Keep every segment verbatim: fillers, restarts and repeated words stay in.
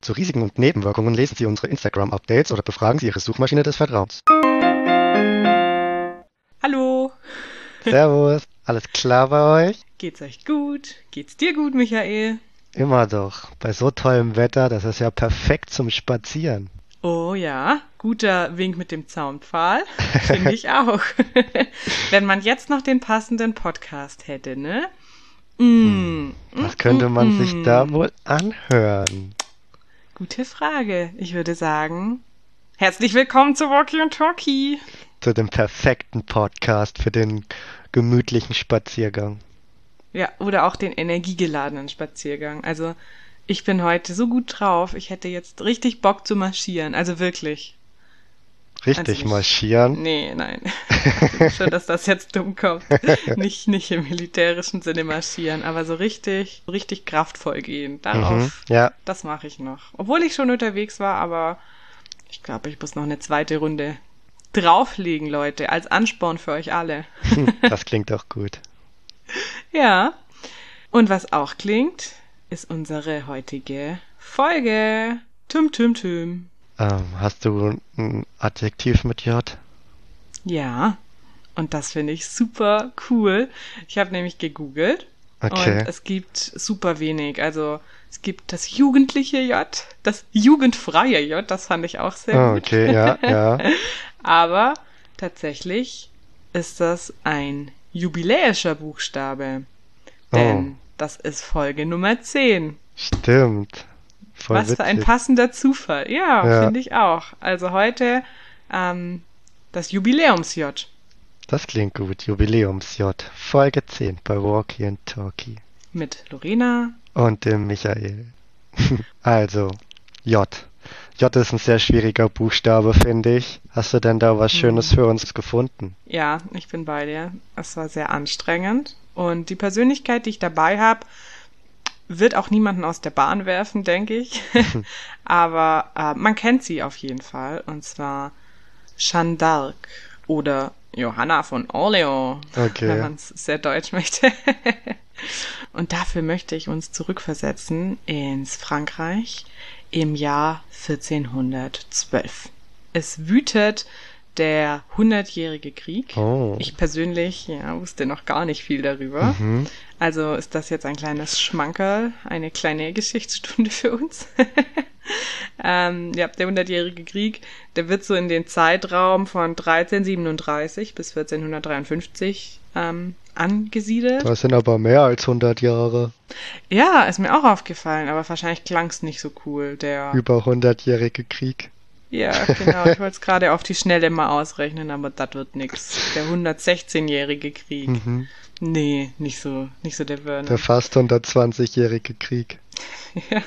Zu Risiken und Nebenwirkungen lesen Sie unsere Instagram-Updates oder befragen Sie Ihre Suchmaschine des Vertrauens. Hallo, Servus, alles klar bei euch? geht's euch gut? Geht's dir gut, Michael? Immer doch. Bei so tollem Wetter, das ist ja perfekt zum Spazieren. Oh ja, guter Wink mit dem Zaunpfahl, finde ich auch. Wenn man jetzt noch den passenden Podcast hätte, ne? Mm, Was mm, könnte man mm, sich mm. da wohl anhören? Gute Frage. Ich würde sagen, herzlich willkommen zu Walkie und Talkie. Zu dem perfekten Podcast für den gemütlichen Spaziergang. Ja, oder auch den energiegeladenen Spaziergang. Also ich bin heute so gut drauf, ich hätte jetzt richtig Bock zu marschieren. Also wirklich. Richtig Also nicht, marschieren. Nee, nein. Ich denke schon, dass das jetzt dumm kommt. Nicht, nicht im militärischen Sinne marschieren, aber so richtig, so richtig kraftvoll gehen. Darauf, Mhm, ja, das mache ich noch. Obwohl ich schon unterwegs war, aber ich glaube, ich muss noch eine zweite Runde drauflegen, Leute, als Ansporn für euch alle. das klingt doch gut. Ja. Und was auch klingt, ist unsere heutige Folge. Tüm, tüm, tüm. Ähm, hast du ein Adjektiv mit J? Ja, und das finde ich super cool. Ich habe nämlich gegoogelt Okay. und es gibt super wenig. Also es gibt das jugendliche J, das jugendfreie J, das fand ich auch sehr Ah, gut. okay, ja, ja. Aber tatsächlich ist das ein jubiläischer Buchstabe, denn Oh, das ist Folge Nummer zehn. stimmt. Voll Was für ein witzig. passender Zufall. Ja, Ja, finde ich auch. Also heute ähm, das Jubiläums-J. das klingt gut. Jubiläums-J. Folge zehn bei Walkie and Talkie. Mit Lorena. Und dem Michael. Also, J. J ist ein sehr schwieriger Buchstabe, finde ich. Hast du denn da was Schönes Hm. für uns gefunden? Ja, ich bin bei dir. Es war sehr anstrengend. Und die Persönlichkeit, die ich dabei habe, wird auch niemanden aus der Bahn werfen, denke ich. Aber äh, man kennt sie auf jeden Fall. Und zwar Jeanne d'Arc oder Johanna von Orleans, wenn Okay. man es sehr deutsch möchte. Und dafür möchte ich uns zurückversetzen ins Frankreich im Jahr vierzehnhundertzwölf. Es wütet der Hundertjährige Krieg. Oh. Ich persönlich ja, wusste noch gar nicht viel darüber. Mhm. Also ist das jetzt ein kleines Schmankerl, eine kleine Geschichtsstunde für uns. ähm, ja, der Hundertjährige Krieg, der wird so in den Zeitraum von dreizehnhundertsiebenunddreißig bis vierzehnhundertdreiundfünfzig ähm, angesiedelt. Das sind aber mehr als hundert Jahre. Ja, ist mir auch aufgefallen, aber wahrscheinlich klang es nicht so cool. Der, Über hundertjährige Krieg. ja, genau, ich wollte es gerade auf die Schnelle mal ausrechnen, aber das wird nix. Der hundertsechzehnjährige Krieg. Mhm. Nee, nicht so, nicht so der Der Burner. fast hundertzwanzigjährige Krieg. Ja.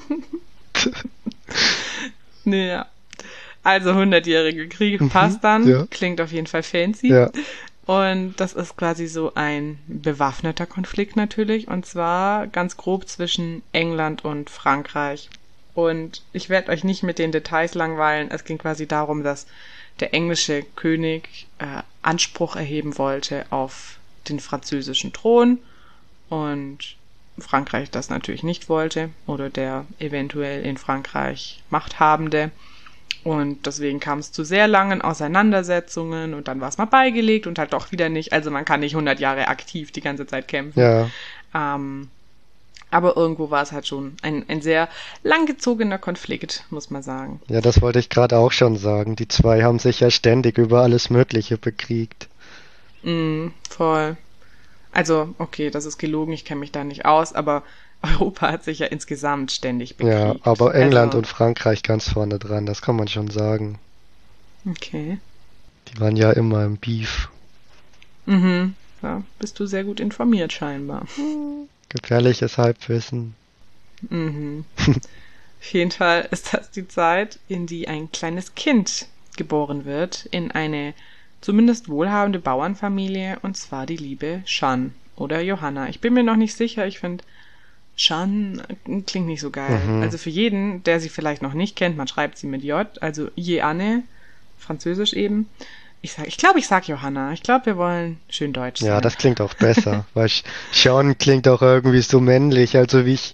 Nee, ja. Also hundertjährige Krieg Mhm. passt dann, Ja. klingt auf jeden Fall fancy. Ja. Und das ist quasi so ein bewaffneter Konflikt natürlich, und zwar ganz grob zwischen England und Frankreich. Und ich werde euch nicht mit den Details langweilen. Es ging quasi darum, dass der englische König äh, Anspruch erheben wollte auf den französischen Thron und Frankreich das natürlich nicht wollte oder der eventuell in Frankreich Machthabende. Und deswegen kam es zu sehr langen Auseinandersetzungen und dann war es mal beigelegt und halt doch wieder nicht. Also man kann nicht hundert Jahre aktiv die ganze Zeit kämpfen. Ja. Ähm, aber irgendwo war es halt schon ein, ein sehr langgezogener Konflikt, muss man sagen. Ja, das wollte ich gerade auch schon sagen. Die zwei haben sich ja ständig über alles Mögliche bekriegt. Mm, voll. Also, okay, das ist gelogen, ich kenne mich da nicht aus, aber Europa hat sich ja insgesamt ständig Ja, bekriegt. aber England Also, und Frankreich ganz vorne dran, das kann man schon sagen. okay. Die waren ja immer im Beef. Mhm. Ja, bist du sehr gut informiert scheinbar. Gefährliches Halbwissen. Mhm. Auf jeden Fall ist das die Zeit, in die ein kleines Kind geboren wird, in eine zumindest wohlhabende Bauernfamilie, und zwar die liebe Jeanne oder Johanna. Ich bin mir noch nicht sicher, ich finde, Jeanne klingt nicht so geil. Mhm. Also für jeden, der sie vielleicht noch nicht kennt, man schreibt sie mit J, also Jeanne, französisch eben. Ich sag, ich glaube, ich sag Johanna. Ich glaube, wir wollen schön deutsch Ja, sein. das klingt auch besser, weil Sch- Sean klingt auch irgendwie so männlich, also wie ich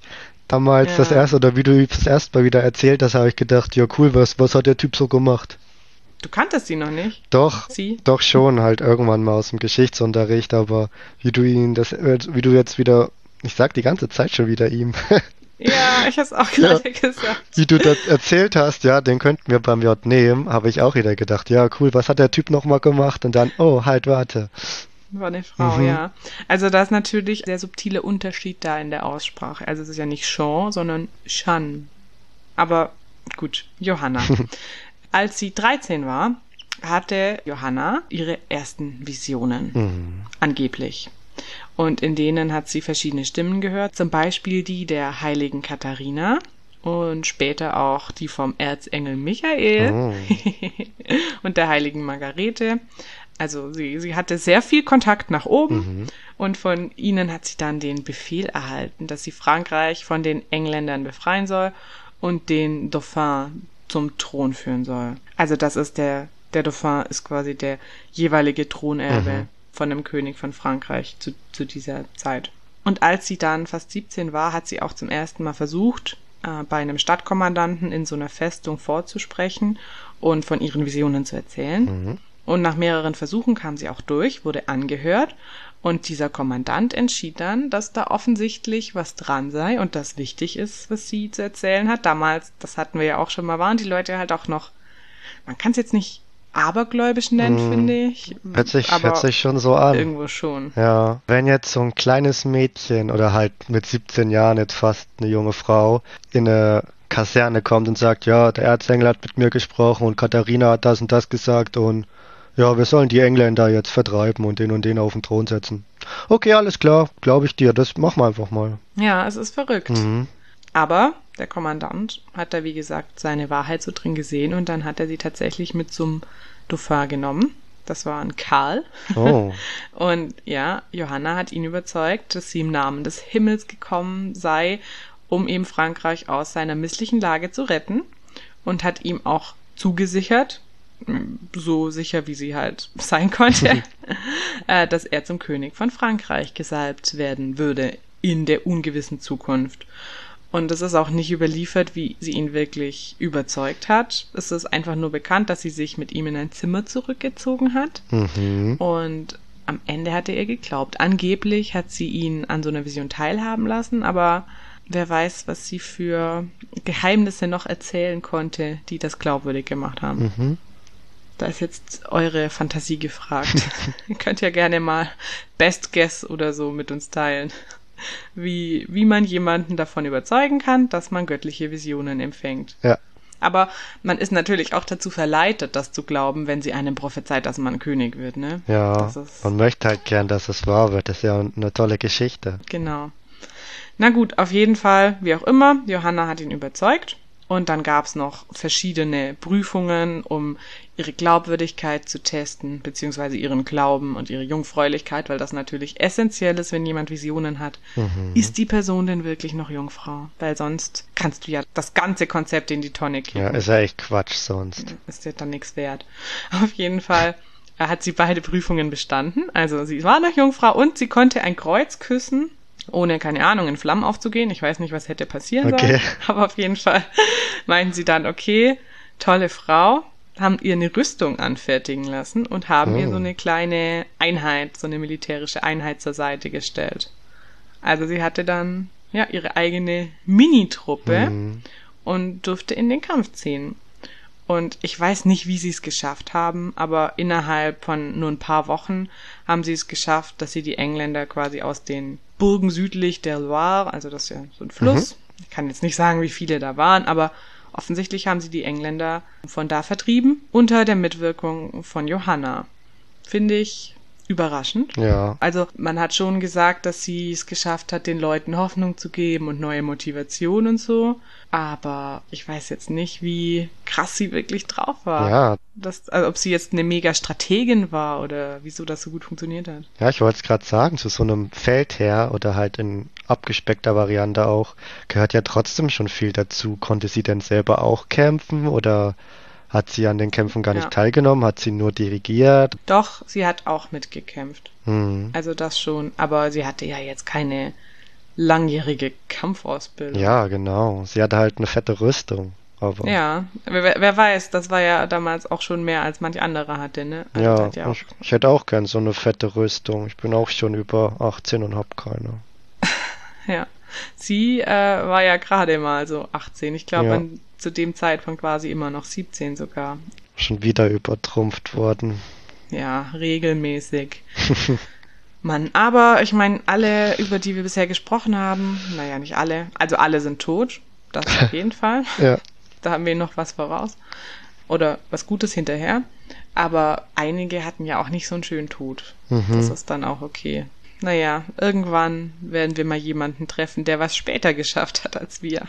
damals das Ja. erste, oder wie du das erste Mal wieder erzählt hast, habe ich gedacht, ja cool, was, was hat der Typ so gemacht? Du kanntest sie noch nicht? Doch, Sie? doch schon, halt irgendwann mal aus dem Geschichtsunterricht, aber wie du ihn das, äh, wie du jetzt wieder, ich sag die ganze Zeit schon wieder ihm, Ja, ich hab's auch ja, gerade gesagt. wie du das erzählt hast, ja, den könnten wir beim J nehmen, habe ich auch wieder gedacht, ja cool, was hat der Typ nochmal gemacht? Und dann, oh, halt, warte. War eine Frau, Mhm, ja. Also da ist natürlich der subtile Unterschied da in der Aussprache. Also es ist ja nicht Sean, sondern Shan. Aber gut, Johanna. Als sie dreizehn war, hatte Johanna ihre ersten Visionen. mhm, Angeblich. Und in denen hat sie verschiedene Stimmen gehört. Zum Beispiel die der heiligen Katharina und später auch die vom Erzengel Michael oh, und der heiligen Margarete. Also sie, sie hatte sehr viel Kontakt nach oben mhm, und von ihnen hat sie dann den Befehl erhalten, dass sie Frankreich von den Engländern befreien soll und den Dauphin zum Thron führen soll. Also das ist der, der Dauphin ist quasi der jeweilige Thronerbe mhm, von dem König von Frankreich zu, zu dieser Zeit. Und als sie dann fast siebzehn war, hat sie auch zum ersten Mal versucht, äh, bei einem Stadtkommandanten in so einer Festung vorzusprechen und von ihren Visionen zu erzählen. mhm, Und nach mehreren Versuchen kam sie auch durch, wurde angehört und dieser Kommandant entschied dann, dass da offensichtlich was dran sei und das wichtig ist, was sie zu erzählen hat. Damals, das hatten wir ja auch schon mal, waren die Leute halt auch noch, man kann es jetzt nicht abergläubisch nennen, mhm. finde ich, Hört sich, hört aber sich schon so an. irgendwo schon. Ja, wenn jetzt so ein kleines Mädchen oder halt mit siebzehn Jahren jetzt fast eine junge Frau in eine Kaserne kommt und sagt, ja, der Erzengel hat mit mir gesprochen und Katharina hat das und das gesagt und ja, wir sollen die Engländer jetzt vertreiben und den und den auf den Thron setzen. Okay, alles klar, glaube ich dir, das machen wir einfach mal. Ja, es ist verrückt. Mhm. Aber der Kommandant hat da, wie gesagt, seine Wahrheit so drin gesehen und dann hat er sie tatsächlich mit zum Dauphin genommen. Das war ein Karl. Oh. Und ja, Johanna hat ihn überzeugt, dass sie im Namen des Himmels gekommen sei, um eben Frankreich aus seiner misslichen Lage zu retten und hat ihm auch zugesichert, so sicher wie sie halt sein konnte, äh, dass er zum König von Frankreich gesalbt werden würde in der ungewissen Zukunft. Und es ist auch nicht überliefert, wie sie ihn wirklich überzeugt hat. Es ist einfach nur bekannt, dass sie sich mit ihm in ein Zimmer zurückgezogen hat. Mhm. Und am Ende hat er ihr geglaubt. Angeblich hat sie ihn an so einer Vision teilhaben lassen, aber wer weiß, was sie für Geheimnisse noch erzählen konnte, die das glaubwürdig gemacht haben. Mhm. Da ist jetzt eure Fantasie gefragt. Ihr könnt ja gerne mal Best Guess oder so mit uns teilen. Wie, wie man jemanden davon überzeugen kann, dass man göttliche Visionen empfängt. Ja. Aber man ist natürlich auch dazu verleitet, das zu glauben, wenn sie einem prophezeit, dass man König wird, ne? Ja, Das ist, man möchte halt gern, dass es wahr wird. Das ist ja eine tolle Geschichte. genau. Na gut, auf jeden Fall, wie auch immer, Johanna hat ihn überzeugt. Und dann gab's noch verschiedene Prüfungen, um ihre Glaubwürdigkeit zu testen, beziehungsweise ihren Glauben und ihre Jungfräulichkeit, weil das natürlich essentiell ist, wenn jemand Visionen hat. Mhm. Ist die Person denn wirklich noch Jungfrau? Weil sonst kannst du ja das ganze Konzept in die Tonne kippen. Ja, ist ja echt Quatsch sonst. Ist ja dann nichts wert. Auf jeden Fall hat sie beide Prüfungen bestanden. Also sie war noch Jungfrau und sie konnte ein Kreuz küssen, ohne, keine Ahnung, in Flammen aufzugehen. Ich weiß nicht, was hätte passieren Okay. sollen. Aber auf jeden Fall meinten sie dann, okay, tolle Frau, haben ihr eine Rüstung anfertigen lassen und haben Oh. ihr so eine kleine Einheit, so eine militärische Einheit zur Seite gestellt. Also sie hatte dann ja ihre eigene Mini-Truppe Mhm. und durfte in den Kampf ziehen. Und ich weiß nicht, wie sie es geschafft haben, aber innerhalb von nur ein paar Wochen haben sie es geschafft, dass sie die Engländer quasi aus den Burgen südlich der Loire, also das ist ja so ein Fluss, ich kann jetzt nicht sagen, wie viele da waren, aber offensichtlich haben sie die Engländer von da vertrieben, unter der Mitwirkung von Johanna. Finde ich überraschend. Ja. Also man hat schon gesagt, dass sie es geschafft hat, den Leuten Hoffnung zu geben und neue Motivation und so. Aber ich weiß jetzt nicht, wie krass sie wirklich drauf war. Ja. Das, also ob sie jetzt eine mega Strategin war oder wieso das so gut funktioniert hat. Ja, ich wollte es gerade sagen, zu so einem Feldherr oder halt in abgespeckter Variante auch, gehört ja trotzdem schon viel dazu. Konnte sie denn selber auch kämpfen oder hat sie an den Kämpfen gar nicht Ja. teilgenommen? Hat sie nur dirigiert? Doch, sie hat auch mitgekämpft. Hm. Also das schon. Aber sie hatte ja jetzt keine langjährige Kampfausbildung. Ja, genau. Sie hatte halt eine fette Rüstung. Aber Ja, wer, wer weiß, das war ja damals auch schon mehr als manch anderer hatte, ne? Also der ja, hat ja auch, ich, ich hätte auch gern so eine fette Rüstung. Ich bin auch schon über achtzehn und hab keine. ja. Sie äh, war ja gerade mal so achtzehn. Ich glaube, Ja, zu dem Zeitpunkt war sie immer noch siebzehn sogar. schon wieder übertrumpft worden. Ja, regelmäßig. Mann, aber ich meine, alle, über die wir bisher gesprochen haben, naja, nicht alle, also alle sind tot, das auf jeden Fall. Ja, Da haben wir noch was voraus. Oder was Gutes hinterher. Aber einige hatten ja auch nicht so einen schönen Tod. Das mhm. ist dann auch okay. Naja, irgendwann werden wir mal jemanden treffen, der was später geschafft hat als wir.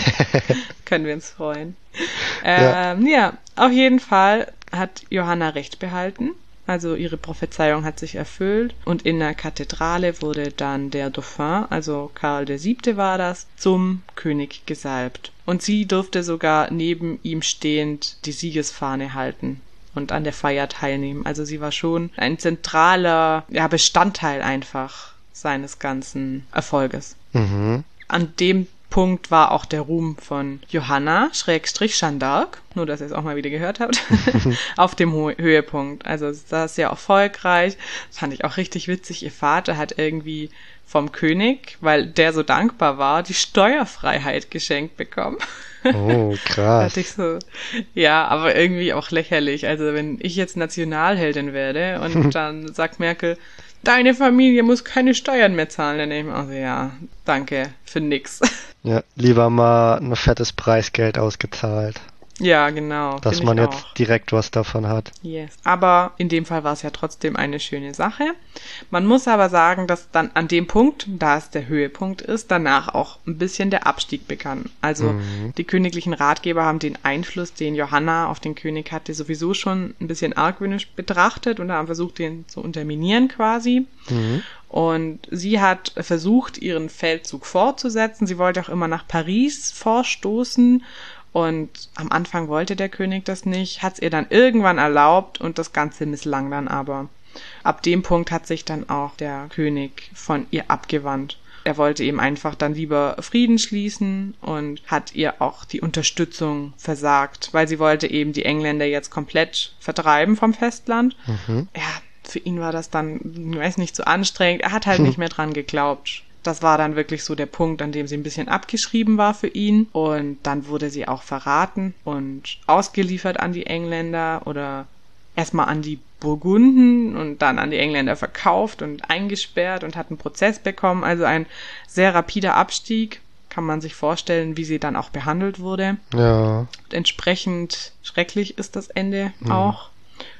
Können wir uns freuen. Ja, Ähm, ja, auf jeden Fall hat Johanna recht behalten. Also ihre Prophezeiung hat sich erfüllt und in der Kathedrale wurde dann der Dauphin, also Karl der Siebte war das, zum König gesalbt. Und sie durfte sogar neben ihm stehend die Siegesfahne halten und an der Feier teilnehmen. Also sie war schon ein zentraler, ja, Bestandteil einfach seines ganzen Erfolges. mhm. An dem Punkt war auch der Ruhm von Johanna, Schrägstrich Jeanne d'Arc, nur dass ihr es auch mal wieder gehört habt, auf dem Ho- Höhepunkt. Also das ist sehr erfolgreich. Das fand ich auch richtig witzig. Ihr Vater hat irgendwie vom König, weil der so dankbar war, die Steuerfreiheit geschenkt bekommen. Oh, Da dachte krass. ich so, ja, aber irgendwie auch lächerlich. Also wenn ich jetzt Nationalheldin werde und dann sagt Merkel, deine Familie muss keine Steuern mehr zahlen, dann denke ich mir, also ja, danke für nix. Ja, lieber mal ein fettes Preisgeld ausgezahlt, Ja, genau, dass finde man ich jetzt auch. direkt was davon hat. Yes. Aber in dem Fall war es ja trotzdem eine schöne Sache. Man muss aber sagen, dass dann an dem Punkt, da es der Höhepunkt ist, danach auch ein bisschen der Abstieg begann. Also Mhm. die königlichen Ratgeber haben den Einfluss, den Johanna auf den König hatte, sowieso schon ein bisschen argwöhnisch betrachtet und haben versucht, den zu unterminieren quasi. Mhm. Und sie hat versucht, ihren Feldzug fortzusetzen. Sie wollte auch immer nach Paris vorstoßen. Und am Anfang wollte der König das nicht, hat es ihr dann irgendwann erlaubt und das Ganze misslang dann aber. Ab dem Punkt hat sich dann auch der König von ihr abgewandt. Er wollte eben einfach dann lieber Frieden schließen und hat ihr auch die Unterstützung versagt, weil sie wollte eben die Engländer jetzt komplett vertreiben vom Festland. Mhm. Ja, für ihn war das dann, ich weiß nicht, zu anstrengend. Er hat halt nicht mehr dran geglaubt. Das war dann wirklich so der Punkt, an dem sie ein bisschen abgeschrieben war für ihn. Und dann wurde sie auch verraten und ausgeliefert an die Engländer oder erstmal an die Burgunden und dann an die Engländer verkauft und eingesperrt und hat einen Prozess bekommen. Also ein sehr rapider Abstieg. Kann man sich vorstellen, wie sie dann auch behandelt wurde. Ja. Entsprechend schrecklich ist das Ende auch.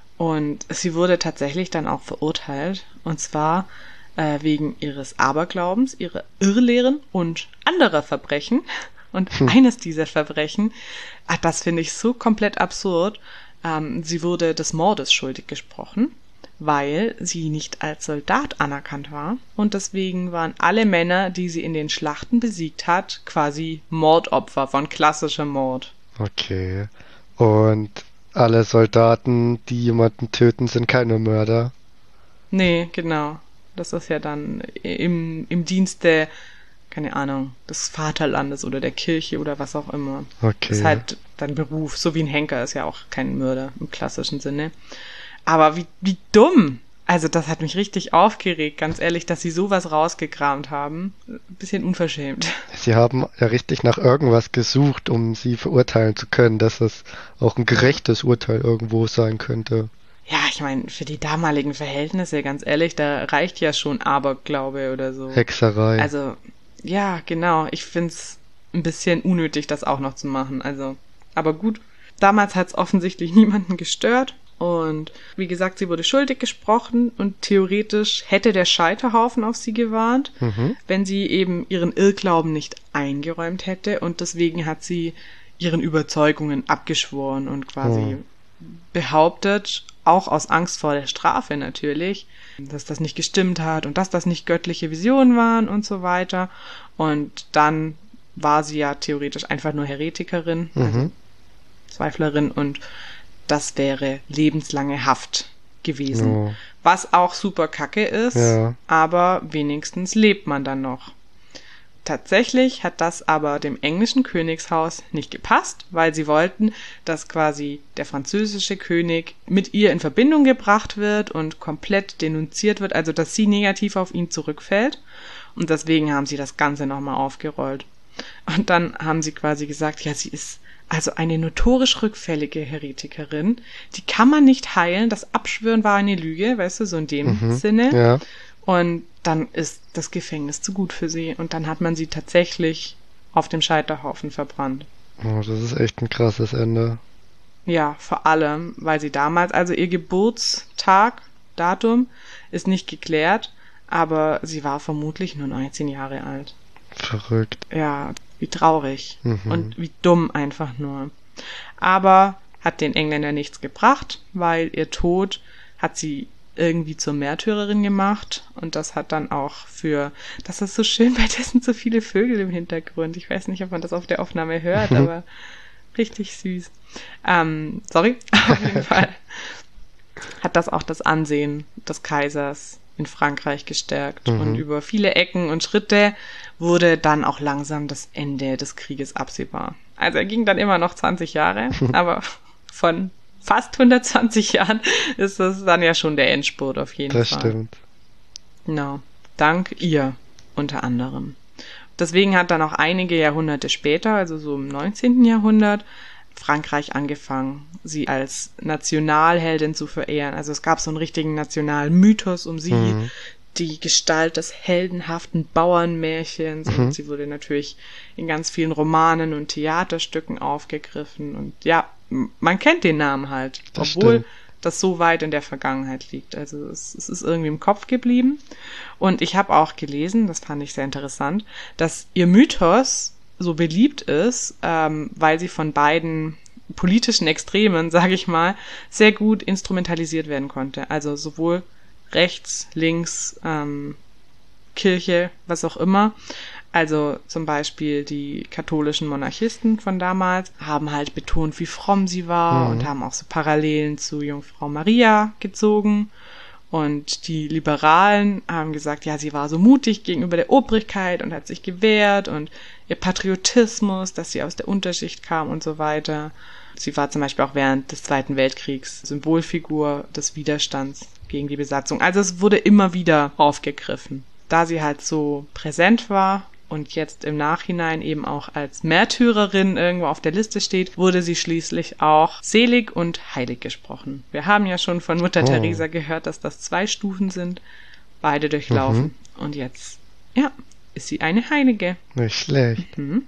Und sie wurde tatsächlich dann auch verurteilt. Und zwar äh, wegen ihres Aberglaubens, ihrer Irrlehren und anderer Verbrechen. Und Hm. eines dieser Verbrechen, ach, das finde ich so komplett absurd, ähm, sie wurde des Mordes schuldig gesprochen, weil sie nicht als Soldat anerkannt war. Und deswegen waren alle Männer, die sie in den Schlachten besiegt hat, quasi Mordopfer von klassischem Mord. Okay. Und alle Soldaten, die jemanden töten, sind keine Mörder. Nee, genau. Das ist ja dann im, im Dienste, keine Ahnung, des Vaterlandes oder der Kirche oder was auch immer. Okay. Ist halt dein Beruf. So wie ein Henker ist ja auch kein Mörder im klassischen Sinne. Aber wie, wie dumm! Also das hat mich richtig aufgeregt, ganz ehrlich, dass sie sowas rausgekramt haben. Ein bisschen unverschämt. Sie haben ja richtig nach irgendwas gesucht, um sie verurteilen zu können, dass es auch ein gerechtes Urteil irgendwo sein könnte. Ja, ich meine, für die damaligen Verhältnisse, ganz ehrlich, da reicht ja schon Aberglaube oder so. Hexerei. Also, ja, genau. Ich find's ein bisschen unnötig, das auch noch zu machen. Also, aber gut. Damals hat's offensichtlich niemanden gestört. Und wie gesagt, sie wurde schuldig gesprochen und theoretisch hätte der Scheiterhaufen auf sie gewarnt, Mhm. wenn sie eben ihren Irrglauben nicht eingeräumt hätte. Und deswegen hat sie ihren Überzeugungen abgeschworen und quasi Mhm. behauptet, auch aus Angst vor der Strafe natürlich, dass das nicht gestimmt hat und dass das nicht göttliche Visionen waren und so weiter. Und dann war sie ja theoretisch einfach nur Heretikerin, also Mhm. Zweiflerin, und das wäre lebenslange Haft gewesen. Oh. Was auch super kacke ist, Ja. aber wenigstens lebt man dann noch. tatsächlich hat das aber dem englischen Königshaus nicht gepasst, weil sie wollten, dass quasi der französische König mit ihr in Verbindung gebracht wird und komplett denunziert wird, also dass sie negativ auf ihn zurückfällt. Und deswegen haben sie das Ganze nochmal aufgerollt. Und dann haben sie quasi gesagt, ja, sie ist also eine notorisch rückfällige Heretikerin. Die kann man nicht heilen. Das Abschwören war eine Lüge, weißt du, so in dem Mhm. Sinne. Ja. Und dann ist das Gefängnis zu gut für sie. Und dann hat man sie tatsächlich auf dem Scheiterhaufen verbrannt. Oh, das ist echt ein krasses Ende. Ja, vor allem, weil sie damals, also ihr Geburtstag, Datum, ist nicht geklärt, aber sie war vermutlich nur neunzehn Jahre alt. Verrückt. Ja, wie traurig Mhm. und wie dumm einfach nur. Aber hat den Engländern nichts gebracht, weil ihr Tod hat sie irgendwie zur Märtyrerin gemacht und das hat dann auch für, das ist so schön, bei dessen so viele Vögel im Hintergrund. Ich weiß nicht, ob man das auf der Aufnahme hört, aber richtig süß. Ähm, sorry, auf jeden Fall hat das auch das Ansehen des Kaisers in Frankreich gestärkt. Mhm. Und über viele Ecken und Schritte wurde dann auch langsam das Ende des Krieges absehbar. Also er ging dann immer noch zwanzig Jahre, aber von fast hundertzwanzig Jahren ist das dann ja schon der Endspurt auf jeden Das Fall. stimmt. Genau. Dank ihr unter anderem. Deswegen hat dann auch einige Jahrhunderte später, also so im neunzehnten Jahrhundert, Frankreich angefangen, sie als Nationalheldin zu verehren. Also es gab so einen richtigen Nationalmythos um sie, Mhm. die Gestalt des heldenhaften Bauernmärchens. Mhm. Und sie wurde natürlich in ganz vielen Romanen und Theaterstücken aufgegriffen. Und ja, m- man kennt den Namen halt, Das obwohl stimmt. das so weit in der Vergangenheit liegt. Also es, es ist irgendwie im Kopf geblieben. Und ich habe auch gelesen, das fand ich sehr interessant, dass ihr Mythos so beliebt ist, ähm, weil sie von beiden politischen Extremen, sage ich mal, sehr gut instrumentalisiert werden konnte. Also sowohl rechts, links, ähm, Kirche, was auch immer. Also zum Beispiel die katholischen Monarchisten von damals haben halt betont, wie fromm sie war Mhm. und haben auch so Parallelen zu Jungfrau Maria gezogen. Und die Liberalen haben gesagt, ja, sie war so mutig gegenüber der Obrigkeit und hat sich gewehrt und ihr Patriotismus, dass sie aus der Unterschicht kam und so weiter. Sie war zum Beispiel auch während des Zweiten Weltkriegs Symbolfigur des Widerstands gegen die Besatzung. Also es wurde immer wieder aufgegriffen. Da sie halt so präsent war und jetzt im Nachhinein eben auch als Märtyrerin irgendwo auf der Liste steht, wurde sie schließlich auch selig und heilig gesprochen. Wir haben ja schon von Mutter Oh. Teresa gehört, dass das zwei Stufen sind, beide durchlaufen. Und jetzt, ja, ist sie eine Heilige. Nicht schlecht. Mhm.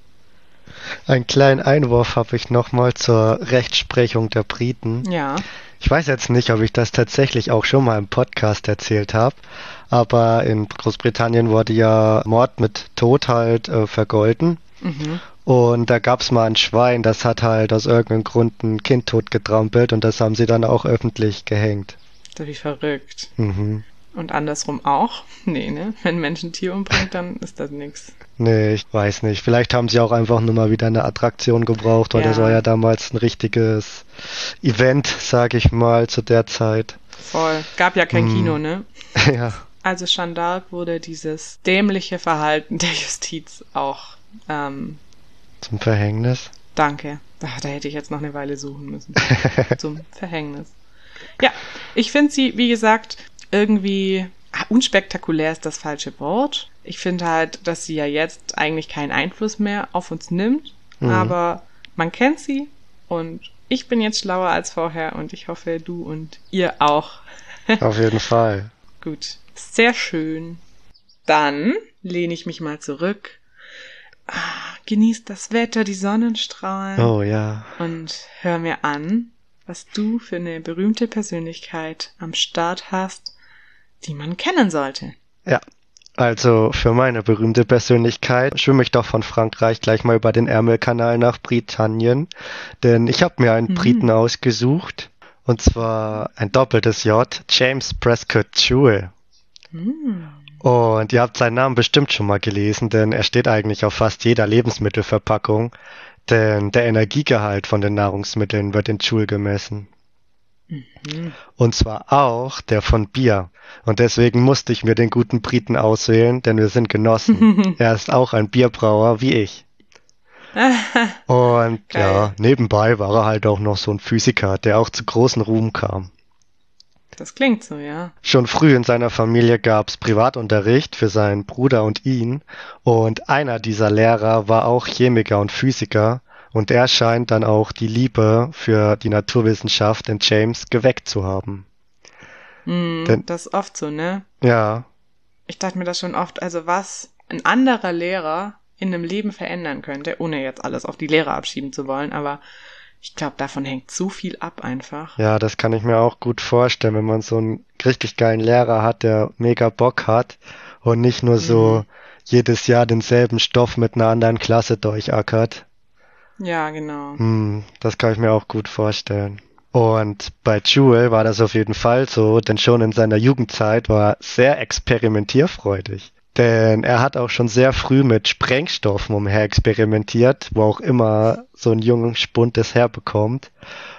Einen kleinen Einwurf habe ich nochmal zur Rechtsprechung der Briten. Ja. Ich weiß jetzt nicht, ob ich das tatsächlich auch schon mal im Podcast erzählt habe, aber in Großbritannien wurde ja Mord mit Tod halt äh, vergolten. Mhm. Und da gab's mal ein Schwein, das hat halt aus irgendeinem Grund ein Kind totgetrampelt und das haben sie dann auch öffentlich gehängt. Das ist wie verrückt. Mhm. Und andersrum auch? Nee, ne? Wenn ein Mensch ein Tier umbringt, dann ist das nix. Nee, ich weiß nicht. Vielleicht haben sie auch einfach nur mal wieder eine Attraktion gebraucht, weil Ja. das war ja damals ein richtiges Event, sag ich mal, zu der Zeit. Voll. Gab ja kein Mhm. Kino, ne? Ja, Also Jeanne d'Arc wurde dieses dämliche Verhalten der Justiz auch, ähm, zum Verhängnis. danke. Ach, da hätte ich jetzt noch eine Weile suchen müssen. Zum Verhängnis. Ja, ich finde sie, wie gesagt, irgendwie ah, unspektakulär ist das falsche Wort. Ich finde halt, dass sie ja jetzt eigentlich keinen Einfluss mehr auf uns nimmt, Mhm. aber man kennt sie und ich bin jetzt schlauer als vorher und ich hoffe, du und ihr auch. Auf jeden Fall. Gut, sehr schön. Dann lehne ich mich mal zurück, ah, genieß das Wetter, die Sonnenstrahlen Oh ja. und hör mir an, was du für eine berühmte Persönlichkeit am Start hast, die man kennen sollte. Ja. Also für meine berühmte Persönlichkeit schwimme ich doch von Frankreich gleich mal über den Ärmelkanal nach Britannien, denn ich habe mir einen Mhm. Briten ausgesucht, und zwar ein doppeltes J, James Prescott Joule. Hm. Und ihr habt seinen Namen bestimmt schon mal gelesen, denn er steht eigentlich auf fast jeder Lebensmittelverpackung, denn der Energiegehalt von den Nahrungsmitteln wird in Joule gemessen. Mhm. Und zwar auch der von Bier. Und deswegen musste ich mir den guten Briten auswählen, denn wir sind Genossen. Er ist auch ein Bierbrauer wie ich. Und ja, Geil. nebenbei war er halt auch noch so ein Physiker, der auch zu großen Ruhm kam. Das klingt so, ja. Schon früh in seiner Familie gab's Privatunterricht für seinen Bruder und ihn. Und einer dieser Lehrer war auch Chemiker und Physiker. Und er scheint dann auch die Liebe für die Naturwissenschaft in James geweckt zu haben. Mhm, Denn, das ist oft so, ne? ja, Ich dachte mir das schon oft, also was ein anderer Lehrer in einem Leben verändern könnte, ohne jetzt alles auf die Lehrer abschieben zu wollen, aber ich glaube, davon hängt so viel ab einfach. ja, das kann ich mir auch gut vorstellen, wenn man so einen richtig geilen Lehrer hat, der mega Bock hat und nicht nur so Mhm. jedes Jahr denselben Stoff mit einer anderen Klasse durchackert. Ja, genau. Hm, das kann ich mir auch gut vorstellen. Und bei Jewel war das auf jeden Fall so, denn schon in seiner Jugendzeit war er sehr experimentierfreudig. Denn er hat auch schon sehr früh mit Sprengstoffen umher-experimentiert, wo auch immer so ein junger Spund es herbekommt.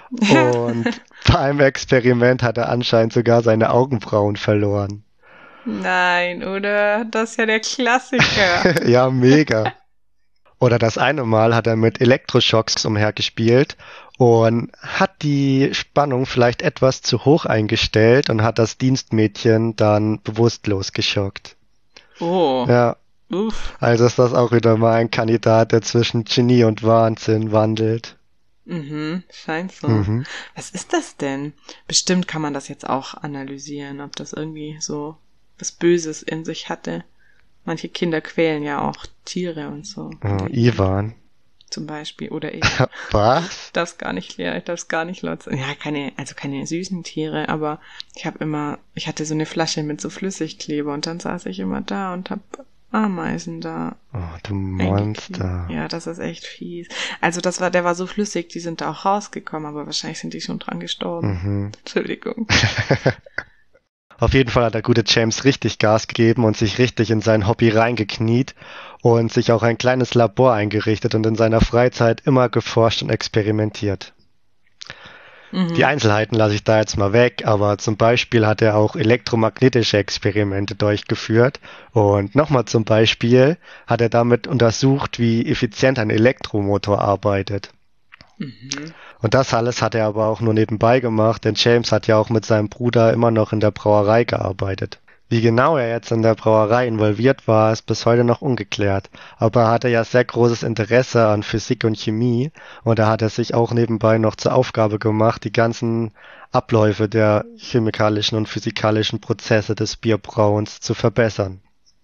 Und beim Experiment hat er anscheinend sogar seine Augenbrauen verloren. Nein, oder? Das ist ja der Klassiker. Ja, mega. Oder das eine Mal hat er mit Elektroschocks umhergespielt und hat die Spannung vielleicht etwas zu hoch eingestellt und hat das Dienstmädchen dann bewusstlos geschockt. Oh, Ja, uff. also ist das auch wieder mal ein Kandidat, der zwischen Genie und Wahnsinn wandelt. Mhm, scheint so. Mhm. Was ist das denn? Bestimmt kann man das jetzt auch analysieren, ob das irgendwie so was Böses in sich hatte. Manche Kinder quälen ja auch Tiere und so. Oh, Ivan. Zum Beispiel. Oder ich. Was? Darf's gar nicht leer, ich darf's gar nicht laut sein. Ja, keine, also keine süßen Tiere, aber ich habe immer, ich hatte so eine Flasche mit so Flüssigkleber und dann saß ich immer da und hab Ameisen da Oh, du eingeklebt. Monster. Ja, das ist echt fies. Also das war, der war so flüssig, die sind da auch rausgekommen, aber wahrscheinlich sind die schon dran gestorben. Mhm. Entschuldigung. Auf jeden Fall hat der gute James richtig Gas gegeben und sich richtig in sein Hobby reingekniet und sich auch ein kleines Labor eingerichtet und in seiner Freizeit immer geforscht und experimentiert. Die Mhm. Einzelheiten lasse ich da jetzt mal weg, aber zum Beispiel hat er auch elektromagnetische Experimente durchgeführt und nochmal zum Beispiel hat er damit untersucht, wie effizient ein Elektromotor arbeitet. Mhm. Und das alles hat er aber auch nur nebenbei gemacht, denn James hat ja auch mit seinem Bruder immer noch in der Brauerei gearbeitet. Wie genau er jetzt in der Brauerei involviert war, ist bis heute noch ungeklärt. Aber er hatte ja sehr großes Interesse an Physik und Chemie und da hat er sich auch nebenbei noch zur Aufgabe gemacht, die ganzen Abläufe der chemikalischen und physikalischen Prozesse des Bierbrauens zu verbessern.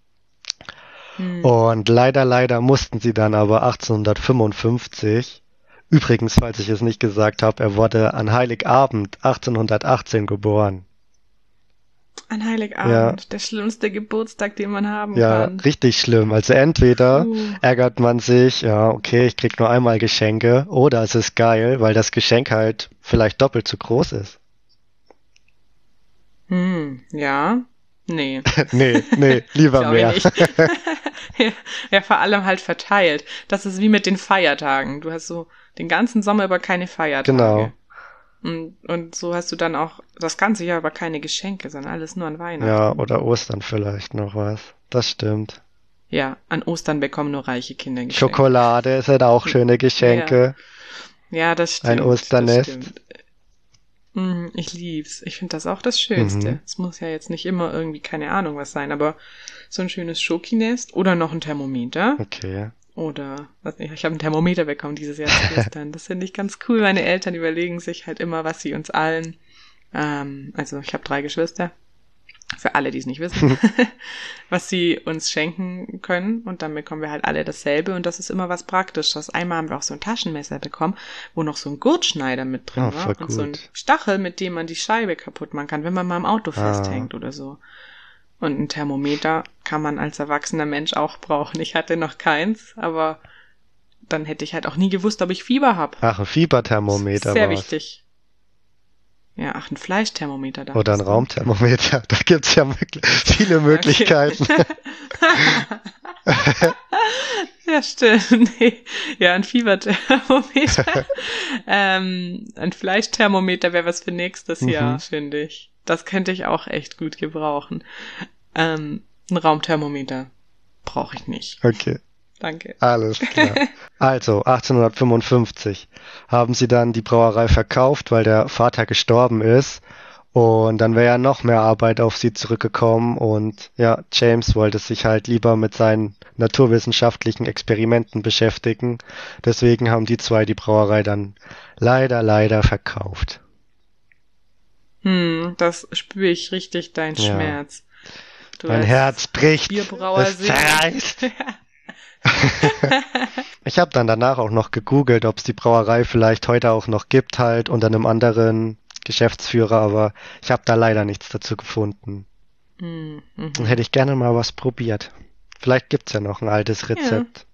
Hm. Und leider, leider mussten sie dann aber achtzehnhundertfünfundfünfzig. Übrigens, falls ich es nicht gesagt habe, er wurde an Heiligabend achtzehnhundertachtzehn geboren. An Ja, Heiligabend, der schlimmste Geburtstag, den man haben ja, kann. richtig schlimm. Also entweder Puh. ärgert man sich, ja, okay, ich krieg nur einmal Geschenke, oder es ist geil, weil das Geschenk halt vielleicht doppelt so groß ist. Hm, ja. Nee. Nee, nee, lieber Glaube ich mehr. nicht. Ja, ja, vor allem halt verteilt. Das ist wie mit den Feiertagen. Du hast so den ganzen Sommer über keine Feiertage. Genau. Und, und so hast du dann auch das ganze Jahr über keine Geschenke, sondern alles nur an Weihnachten. Ja, oder Ostern vielleicht noch was. Das stimmt. Ja, an Ostern bekommen nur reiche Kinder Geschenke. Schokolade sind auch schöne Geschenke. Ja, das stimmt. Ein Osternest. Das stimmt. Mm, Ich lieb's. Ich finde das auch das Schönste. Mhm. Es muss ja jetzt nicht immer irgendwie keine Ahnung was sein, aber so ein schönes Schokinest oder noch ein Thermometer. Okay. Oder, was nicht, ich habe ein Thermometer bekommen dieses Jahr zu Ostern. Das finde ich ganz cool. Meine Eltern überlegen sich halt immer, was sie uns allen, ähm, also ich habe drei Geschwister, für alle, die es nicht wissen, was sie uns schenken können. Und dann bekommen wir halt alle dasselbe. Und das ist immer was Praktisches. Einmal haben wir auch so ein Taschenmesser bekommen, wo noch so ein Gurtschneider mit drin Oh, war. voll Und so ein gut. Stachel, mit dem man die Scheibe kaputt machen kann, wenn man mal im Auto Ah. festhängt oder so. Und ein Thermometer kann man als erwachsener Mensch auch brauchen. Ich hatte noch keins, aber dann hätte ich halt auch nie gewusst, ob ich Fieber habe. Ach, ein Fieberthermometer Sehr war's. wichtig. Ja, ach, ein Fleischthermometer da. Oder ein Raumthermometer. Da gibt's ja möglich- viele Möglichkeiten. Ja, stimmt. Nee. Ja, ein Fieberthermometer. ähm, ein Fleischthermometer wäre was für nächstes Jahr, Mhm. finde ich. Das könnte ich auch echt gut gebrauchen. Ähm, ein Raumthermometer brauche ich nicht. Okay, Danke. alles klar. Also, achtzehnhundertfünfundfünfzig haben sie dann die Brauerei verkauft, weil der Vater gestorben ist. Und dann wäre ja noch mehr Arbeit auf sie zurückgekommen. Und ja, James wollte sich halt lieber mit seinen naturwissenschaftlichen Experimenten beschäftigen. Deswegen haben die zwei die Brauerei dann leider, leider verkauft. Hm, das spüre ich richtig, dein Ja, Schmerz. Du mein als, Herz als bricht, es Bierbrauerseele. zerreißt. Ich habe dann danach auch noch gegoogelt, ob es die Brauerei vielleicht heute auch noch gibt, halt unter einem anderen Geschäftsführer, aber ich habe da leider nichts dazu gefunden. Hm, Dann mhm. hätte ich gerne mal was probiert. Vielleicht gibt's ja noch ein altes Ja, Rezept.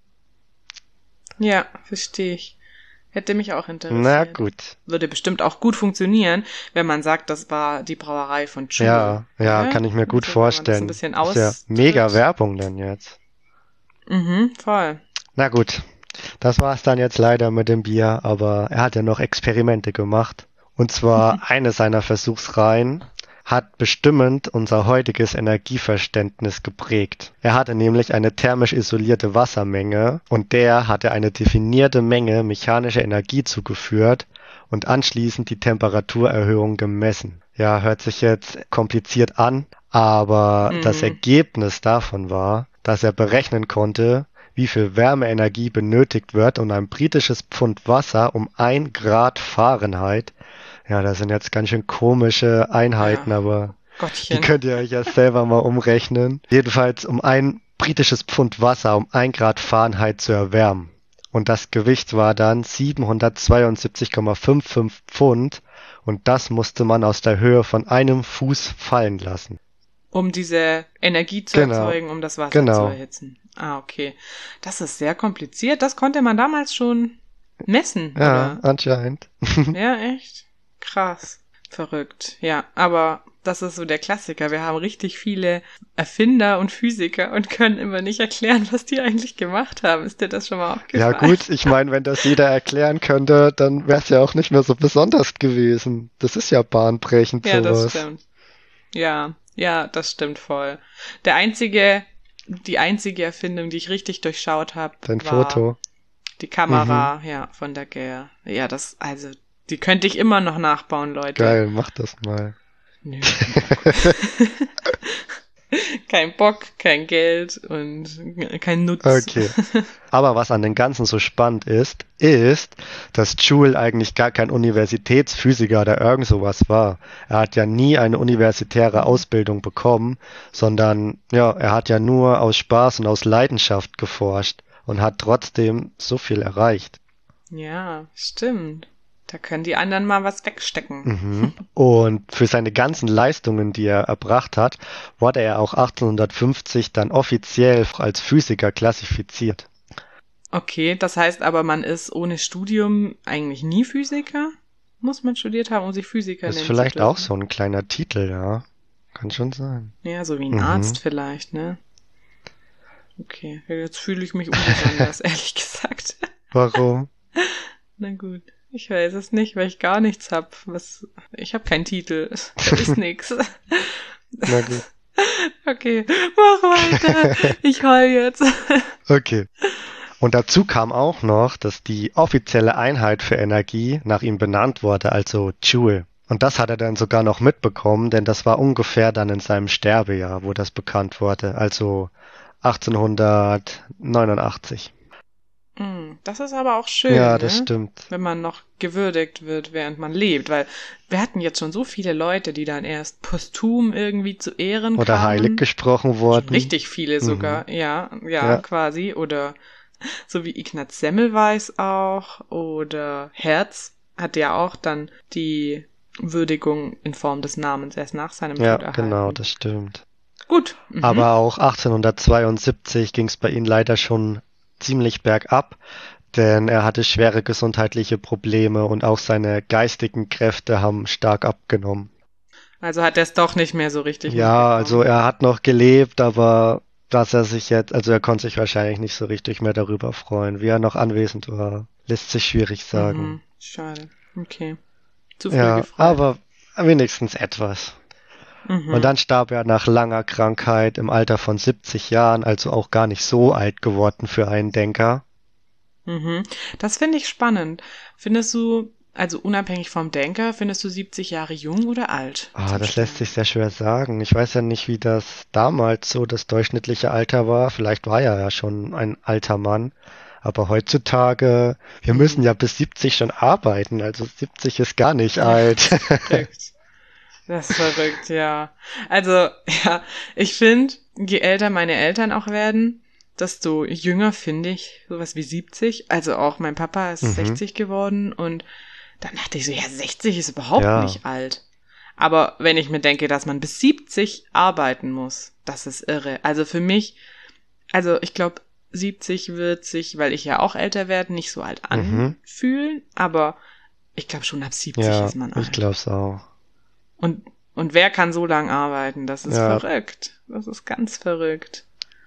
ja, verstehe ich. Hätte mich auch Na interessiert. gut. Würde bestimmt auch gut funktionieren, wenn man sagt, das war die Brauerei von Jewel, Ja, ja, oder? kann ich mir gut Also wenn man das ein vorstellen. bisschen Ist ja mega austritt. Werbung dann jetzt. Mhm, voll. Na gut, das war's dann jetzt leider mit dem Bier, aber er hat ja noch Experimente gemacht. Und zwar eine seiner Versuchsreihen hat bestimmend unser heutiges Energieverständnis geprägt. Er hatte nämlich eine thermisch isolierte Wassermenge und der hatte eine definierte Menge mechanischer Energie zugeführt und anschließend die Temperaturerhöhung gemessen. Ja, hört sich jetzt kompliziert an, aber das Mhm. Ergebnis davon war, dass er berechnen konnte, wie viel Wärmeenergie benötigt wird, um ein britisches Pfund Wasser um ein Grad Fahrenheit, ja, das sind jetzt ganz schön komische Einheiten, Ja, aber die Gottchen. könnt ihr euch ja selber mal umrechnen. Jedenfalls um ein britisches Pfund Wasser um ein Grad Fahrenheit zu erwärmen. Und das Gewicht war dann siebenhundertzweiundsiebzig Komma fünfundfünfzig Pfund und das musste man aus der Höhe von einem Fuß fallen lassen. Um diese Energie zu Genau, erzeugen, um das Wasser zu genau. erhitzen. Ah, okay. Das ist sehr kompliziert. Das konnte man damals schon messen, Ja, oder? anscheinend. Ja, echt? Krass. Verrückt. Ja, aber das ist so der Klassiker. Wir haben richtig viele Erfinder und Physiker und können immer nicht erklären, was die eigentlich gemacht haben. Ist dir das schon mal Ja aufgefallen? gut, ich meine, wenn das jeder erklären könnte, dann wäre es ja auch nicht mehr so besonders gewesen. Das ist ja bahnbrechend Ja, das sowas. stimmt. Ja, ja, das stimmt voll. Der einzige, die einzige Erfindung, die ich richtig durchschaut habe, Dein war Foto. die Mhm. Kamera, ja, von der Gär. Ja, das, also, die könnte ich immer noch nachbauen, Leute. Geil, mach das mal. Nö, kein Bock, kein Geld und kein Nutz. Okay. Aber was an dem Ganzen so spannend ist, ist, dass Joule eigentlich gar kein Universitätsphysiker oder irgend sowas war. Er hat ja nie eine universitäre Ausbildung bekommen, sondern ja, er hat ja nur aus Spaß und aus Leidenschaft geforscht und hat trotzdem so viel erreicht. Ja, stimmt. Da können die anderen mal was wegstecken. Mhm. Und für seine ganzen Leistungen, die er erbracht hat, wurde er auch achtzehnhundertfünfzig dann offiziell als Physiker klassifiziert. Okay, das heißt aber, man ist ohne Studium eigentlich nie Physiker? Muss man studiert haben, um sich Physiker Ist nennen vielleicht zu auch dürfen? so ein kleiner Titel, ja. Kann schon sein. Ja, so wie ein Mhm. Arzt vielleicht, ne? Okay, jetzt fühle ich mich unbesonders, ehrlich gesagt. Warum? Na gut, ich weiß es nicht, weil ich gar nichts hab. Was? Ich habe keinen Titel. Da ist nix. Na gut. Okay, mach weiter. Ich heul jetzt. Okay. Und dazu kam auch noch, dass die offizielle Einheit für Energie nach ihm benannt wurde, also Joule. Und das hat er dann sogar noch mitbekommen, denn das war ungefähr dann in seinem Sterbejahr, wo das bekannt wurde, also achtzehnhundertneunundachtzig. Hm, das ist aber auch schön, Ja, ne? das stimmt. Wenn man noch gewürdigt wird, während man lebt, weil wir hatten jetzt schon so viele Leute, die dann erst posthum irgendwie zu Ehren Oder kamen. heilig gesprochen Schon worden. richtig viele sogar, ja, ja, Ja. quasi. Oder so wie Ignaz Semmelweis auch. Oder Herz hat ja auch dann die Würdigung in Form des Namens erst nach seinem Ja, Tod erhalten. genau, das stimmt. Gut. Mhm. Aber auch achtzehnhundertzweiundsiebzig ging es bei ihm leider schon ziemlich bergab, denn er hatte schwere gesundheitliche Probleme und auch seine geistigen Kräfte haben stark abgenommen. Also hat er es doch nicht mehr so richtig Ja, also mitbekommen. er hat noch gelebt, aber dass er sich jetzt, also er konnte sich wahrscheinlich nicht so richtig mehr darüber freuen, wie er noch anwesend war. Lässt sich schwierig sagen. Mhm. Schade. Okay. Zu früh Ja, gefreut. aber wenigstens etwas. Mhm. Und dann starb er nach langer Krankheit im Alter von siebzig Jahren, also auch gar nicht so alt geworden für einen Denker. Mhm. Das finde ich spannend. Findest du, also unabhängig vom Denker, findest du siebzig Jahre jung oder alt? Ah, zum das Sterben? lässt sich sehr schwer sagen. Ich weiß ja nicht, wie das damals so das durchschnittliche Alter war. Vielleicht war er ja schon ein alter Mann. Aber heutzutage, wir Hm. müssen ja bis siebzig schon arbeiten. Also siebzig ist gar nicht Ja, alt. Verrückt. Das ist verrückt, ja. Also, ja, ich finde, je älter meine Eltern auch werden, desto jünger finde ich sowas wie siebzig. Also auch mein Papa ist Mhm. sechzig geworden und dann dachte ich so, ja, sechzig ist überhaupt Ja. nicht alt. Aber wenn ich mir denke, dass man bis siebzig arbeiten muss, das ist irre. Also für mich, also ich glaube, siebzig wird sich, weil ich ja auch älter werde, nicht so alt Mhm. anfühlen, aber ich glaube schon ab siebzig Ja, ist man ich alt. glaub's auch. Und, und wer kann so lang arbeiten? Das ist Ja. verrückt. Das ist ganz verrückt.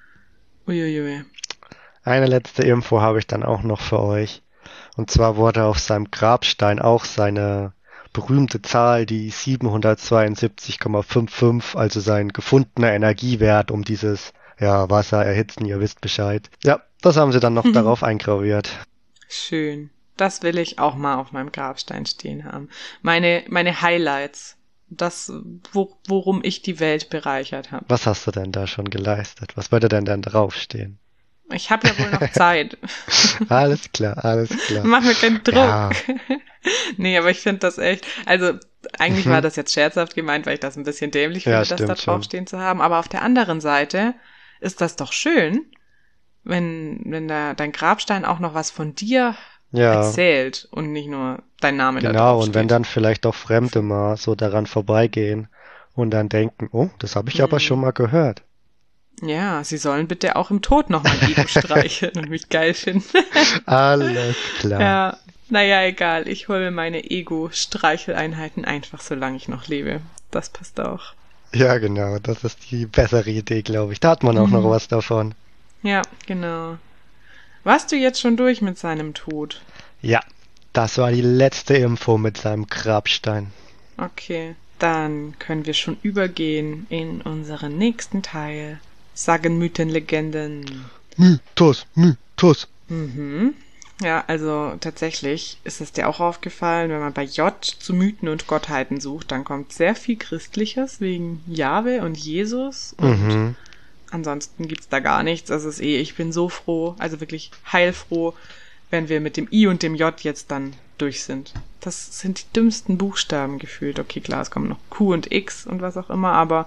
Uiuiui. Eine letzte Info habe ich dann auch noch für euch. Und zwar wurde auf seinem Grabstein auch seine berühmte Zahl, die siebenhundertzweiundsiebzig Komma fünfundfünfzig, also sein gefundener Energiewert, um dieses ja, Wasser erhitzen, ihr wisst Bescheid. Ja, das haben sie dann noch darauf eingraviert. Schön. Das will ich auch mal auf meinem Grabstein stehen haben. Meine, meine Highlights. Das, wo, worum ich die Welt bereichert habe. Was hast du denn da schon geleistet? Was würde denn dann draufstehen? Ich habe ja wohl noch Zeit. Alles klar, alles klar. Mach mir keinen Druck. Ja. Nee, aber ich finde das echt, also eigentlich Mhm. war das jetzt scherzhaft gemeint, weil ich das ein bisschen dämlich Ja, finde, das da stimmt schon. draufstehen zu haben. Aber auf der anderen Seite ist das doch schön, wenn, wenn da dein Grabstein auch noch was von dir Ja, erzählt und nicht nur dein Name da genau. drauf Und wenn steht. dann vielleicht auch Fremde mal so daran vorbeigehen und dann denken, oh, das habe ich aber Mhm. schon mal gehört. Ja, sie sollen bitte auch im Tod noch mein Ego streicheln und mich geil finden. Alles klar. Ja, naja, egal. Ich hole mir meine Ego-Streicheleinheiten einfach, solange ich noch lebe. Das passt auch. Ja, genau. Das ist die bessere Idee, glaube ich. Da hat man auch noch Mhm. was davon. Ja, genau. Warst du jetzt schon durch mit seinem Tod? Ja, das war die letzte Info mit seinem Grabstein. Okay, dann können wir schon übergehen in unseren nächsten Teil. Sagen, Mythen, Legenden. Mythos, Mythos. Mhm. Ja, also tatsächlich ist es dir auch aufgefallen, wenn man bei J zu Mythen und Gottheiten sucht, dann kommt sehr viel Christliches wegen Jahwe und Jesus und Mhm. ansonsten gibt's da gar nichts. Also es ist eh, ich bin so froh, also wirklich heilfroh, wenn wir mit dem I und dem J jetzt dann durch sind. Das sind die dümmsten Buchstaben gefühlt. Okay, klar, es kommen noch Q und X und was auch immer, aber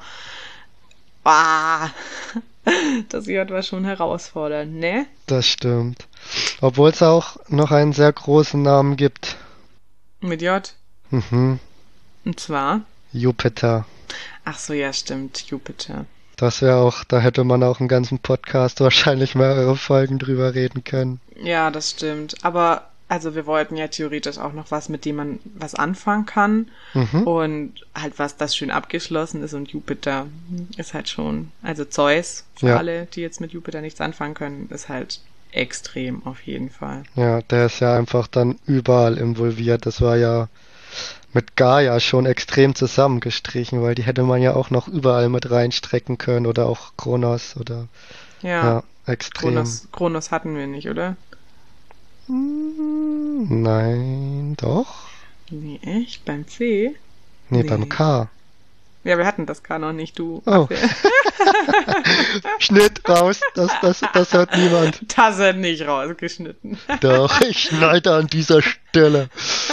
ah, das J war schon herausfordernd, ne? Das stimmt. Obwohl es auch noch einen sehr großen Namen gibt. Mit J. Mhm. Und zwar, Jupiter. ach so, ja, stimmt, Jupiter. Das wäre auch, da hätte man auch einen ganzen Podcast wahrscheinlich mehrere Folgen drüber reden können. Ja, das stimmt. Aber, also wir wollten ja theoretisch auch noch was, mit dem man was anfangen kann. Mhm. Und halt was, das schön abgeschlossen ist. Und Jupiter ist halt schon, also Zeus, für Ja. alle, die jetzt mit Jupiter nichts anfangen können, ist halt extrem auf jeden Fall. Ja, der ist ja einfach dann überall involviert. Das war ja mit Gaia schon extrem zusammengestrichen, weil die hätte man ja auch noch überall mit reinstrecken können oder auch Kronos oder Ja, ja, extrem. Kronos, Kronos hatten wir nicht, oder? Hm, Nein, doch. Nee, echt? Beim C? Nee, Nee. beim K. Ja, wir hatten das gar noch nicht, du. Oh. Affe. Schnitt raus, das, das, das hört niemand. Das wird nicht rausgeschnitten. Doch, ich schneide an dieser Stelle.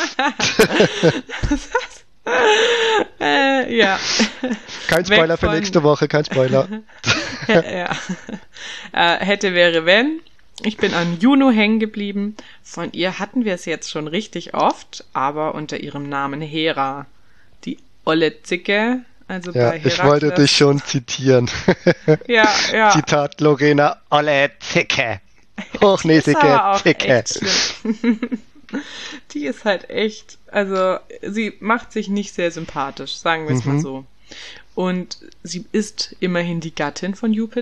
äh, ja. Kein Weg Spoiler für von- nächste Woche, kein Spoiler. ja. Äh, hätte, wäre, wenn. Ich bin an Juno hängen geblieben. Von ihr hatten wir es jetzt schon richtig oft, aber unter ihrem Namen Hera. Die olle Zicke, also Ja, bei ich wollte Herakles. dich schon zitieren. Ja, ja. Zitat Lorena, olle Zicke. Die ist Hochnäsige aber auch Zicke. echt schlimm. Die ist halt echt, also sie macht sich nicht sehr sympathisch, sagen wir es mal Mhm. so. Und sie ist immerhin die Gattin von Jupiter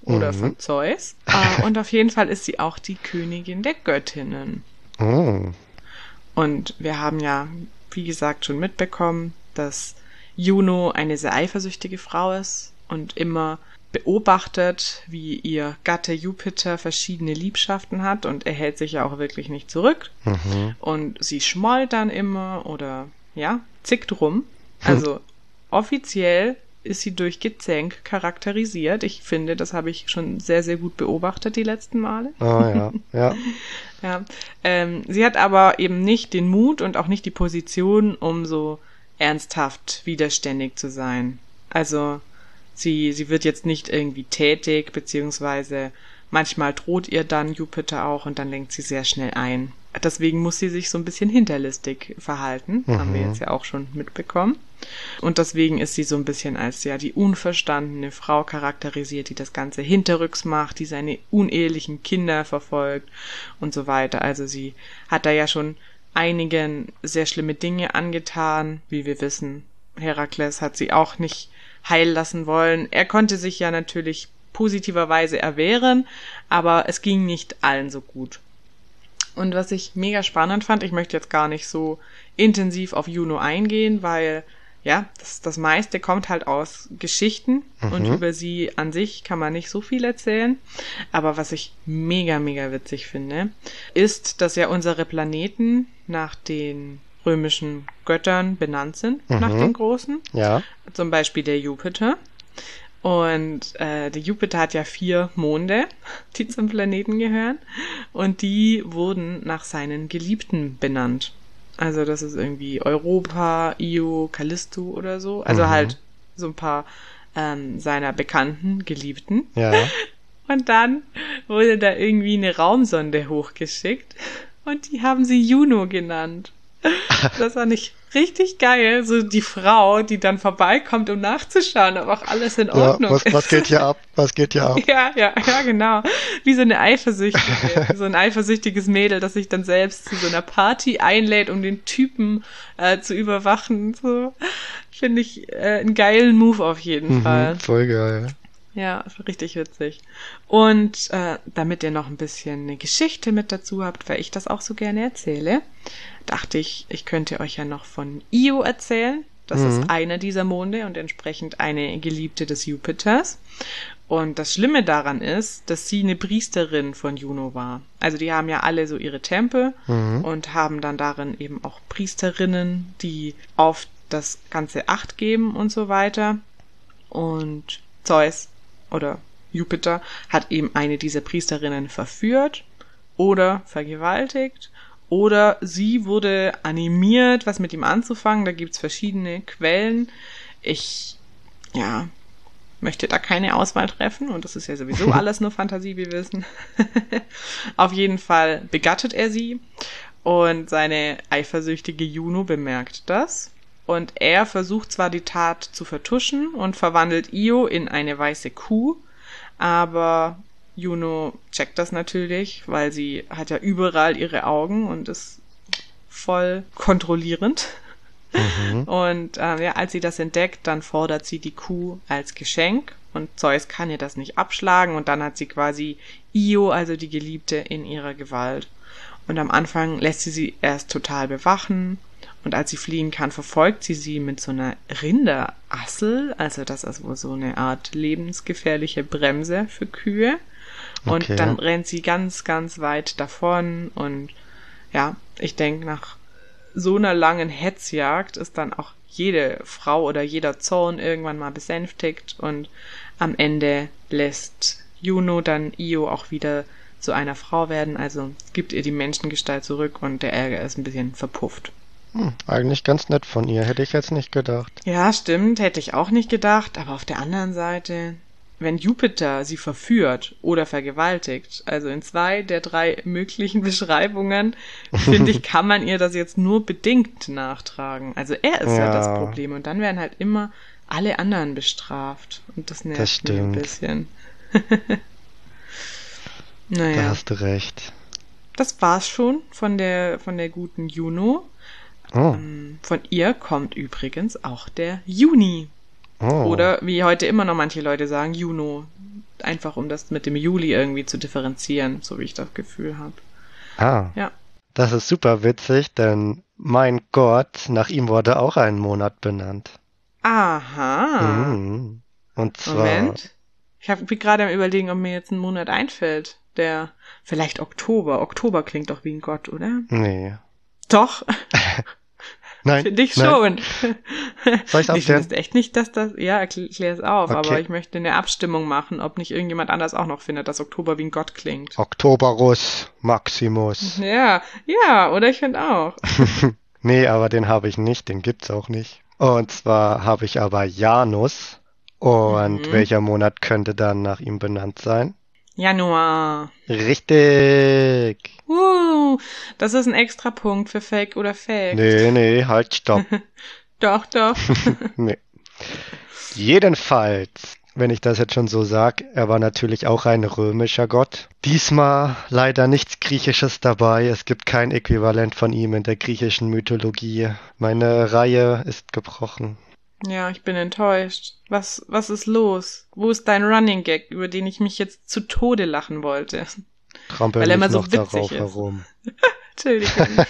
oder Mhm. von Zeus. Äh, und auf jeden Fall ist sie auch die Königin der Göttinnen. Oh. Und wir haben ja, wie gesagt, schon mitbekommen, dass Juno eine sehr eifersüchtige Frau ist und immer beobachtet, wie ihr Gatte Jupiter verschiedene Liebschaften hat, und er hält sich ja auch wirklich nicht zurück. Mhm. Und sie schmollt dann immer oder, ja, zickt rum. Also offiziell ist sie durch Gezänk charakterisiert. Ich finde, das habe ich schon sehr, sehr gut beobachtet die letzten Male. Oh ja, ja. Ja, ähm, sie hat aber eben nicht den Mut und auch nicht die Position, um so ernsthaft widerständig zu sein. Also sie, sie wird jetzt nicht irgendwie tätig, beziehungsweise manchmal droht ihr dann Jupiter auch und dann lenkt sie sehr schnell ein. Deswegen muss sie sich so ein bisschen hinterlistig verhalten, Mhm. haben wir jetzt ja auch schon mitbekommen. Und deswegen ist sie so ein bisschen als ja die unverstandene Frau charakterisiert, die das Ganze hinterrücks macht, die seine unehelichen Kinder verfolgt und so weiter. Also sie hat da ja schon einigen sehr schlimme Dinge angetan, wie wir wissen. Herakles hat sie auch nicht heil lassen wollen. Er konnte sich ja natürlich positiverweise erwehren, aber es ging nicht allen so gut. Und was ich mega spannend fand, ich möchte jetzt gar nicht so intensiv auf Juno eingehen, weil ja, das, das meiste kommt halt aus Geschichten Mhm. und über sie an sich kann man nicht so viel erzählen. Aber was ich mega, mega witzig finde, ist, dass ja unsere Planeten nach den römischen Göttern benannt sind, Mhm. nach den großen. Ja. Zum Beispiel der Jupiter. Und äh, der Jupiter hat ja vier Monde, die zum Planeten gehören. Und die wurden nach seinen Geliebten benannt. Also das ist irgendwie Europa, Io, Callisto oder so. Also Mhm. halt so ein paar ähm, seiner bekannten Geliebten. Ja. Und dann wurde da irgendwie eine Raumsonde hochgeschickt. Und die haben sie Juno genannt. Das fand ich richtig geil. So die Frau, die dann vorbeikommt, um nachzuschauen, ob auch alles in Ja, Ordnung was, ist. was geht hier ab? Was geht hier ab? Ja, ja, ja, genau. Wie so eine eifersüchtige, so ein eifersüchtiges Mädel, das sich dann selbst zu so einer Party einlädt, um den Typen äh, zu überwachen. So finde ich äh, einen geilen Move auf jeden Fall. Mhm, voll geil. Ja, richtig witzig. Und äh, damit ihr noch ein bisschen eine Geschichte mit dazu habt, weil ich das auch so gerne erzähle, dachte ich, ich könnte euch ja noch von Io erzählen. Das Mhm. ist einer dieser Monde und entsprechend eine Geliebte des Jupiters. Und das Schlimme daran ist, dass sie eine Priesterin von Juno war. Also die haben ja alle so ihre Tempel Mhm. und haben dann darin eben auch Priesterinnen, die auf das Ganze Acht geben und so weiter. Und Zeus oder Jupiter hat eben eine dieser Priesterinnen verführt oder vergewaltigt oder sie wurde animiert, was mit ihm anzufangen. Da gibt's verschiedene Quellen. Ich, ja, möchte da keine Auswahl treffen und das ist ja sowieso alles nur Fantasie, wir wissen. Auf jeden Fall begattet er sie und seine eifersüchtige Juno bemerkt das. Und er versucht zwar die Tat zu vertuschen und verwandelt Io in eine weiße Kuh, aber Juno checkt das natürlich, weil sie hat ja überall ihre Augen und ist voll kontrollierend. Mhm. Und ähm, ja, als sie das entdeckt, dann fordert sie die Kuh als Geschenk und Zeus kann ihr das nicht abschlagen und dann hat sie quasi Io, also die Geliebte, in ihrer Gewalt. Und am Anfang lässt sie sie erst total bewachen. Und als sie fliehen kann, verfolgt sie sie mit so einer Rinderassel. Also das ist wohl so eine Art lebensgefährliche Bremse für Kühe. Und Okay. dann rennt sie ganz, ganz weit davon. Und ja, ich denke, nach so einer langen Hetzjagd ist dann auch jede Frau oder jeder Zorn irgendwann mal besänftigt. Und am Ende lässt Juno dann Io auch wieder zu einer Frau werden. Also gibt ihr die Menschengestalt zurück und der Ärger ist ein bisschen verpufft. Hm, eigentlich ganz nett von ihr, hätte ich jetzt nicht gedacht. Ja, stimmt, hätte ich auch nicht gedacht, aber auf der anderen Seite, wenn Jupiter sie verführt oder vergewaltigt, also in zwei der drei möglichen Beschreibungen, finde ich, kann man ihr das jetzt nur bedingt nachtragen. Also er ist ja, Ja. das Problem und dann werden halt immer alle anderen bestraft und das nervt Das mich ein stimmt. bisschen. Da Naja, hast du recht. das war's schon von der, von der guten Juno. Oh, Ähm, Von ihr kommt übrigens auch der Juni. Oh. Oder wie heute immer noch manche Leute sagen, Juno. Einfach um das mit dem Juli irgendwie zu differenzieren, so wie ich das Gefühl habe. Ah. Ja. Das ist super witzig, denn mein Gott, nach ihm wurde auch ein Monat benannt. Aha. Mhm. Und zwar... Moment. Ich habe gerade am Überlegen, ob mir jetzt ein Monat einfällt. Der, vielleicht Oktober. Oktober klingt doch wie ein Gott, oder? Nee. Doch. Nein. Finde ich nein. schon. Soll ich's Ich aufklären? wüsste echt nicht, dass das... Ja, erklär es auf, Okay. aber ich möchte eine Abstimmung machen, ob nicht irgendjemand anders auch noch findet, dass Oktober wie ein Gott klingt. Oktoberus Maximus. Ja, ja, oder ich finde auch. Nee, aber den habe ich nicht, den gibt's auch nicht. Und zwar habe ich aber Janus. Und Mhm. welcher Monat könnte dann nach ihm benannt sein? Januar. Richtig. Uh, das ist ein extra Punkt für Fake oder Fake. Nee, nee, halt, stopp. Doch, doch. Nee. Jedenfalls, wenn ich das jetzt schon so sag, er war natürlich auch ein römischer Gott. Diesmal leider nichts Griechisches dabei. Es gibt kein Äquivalent von ihm in der griechischen Mythologie. Meine Reihe ist gebrochen. Ja, ich bin enttäuscht. Was, was ist los? Wo ist dein Running Gag, über den ich mich jetzt zu Tode lachen wollte? Trampel Weil er nicht immer so noch witzig darauf ist. herum. Entschuldigung.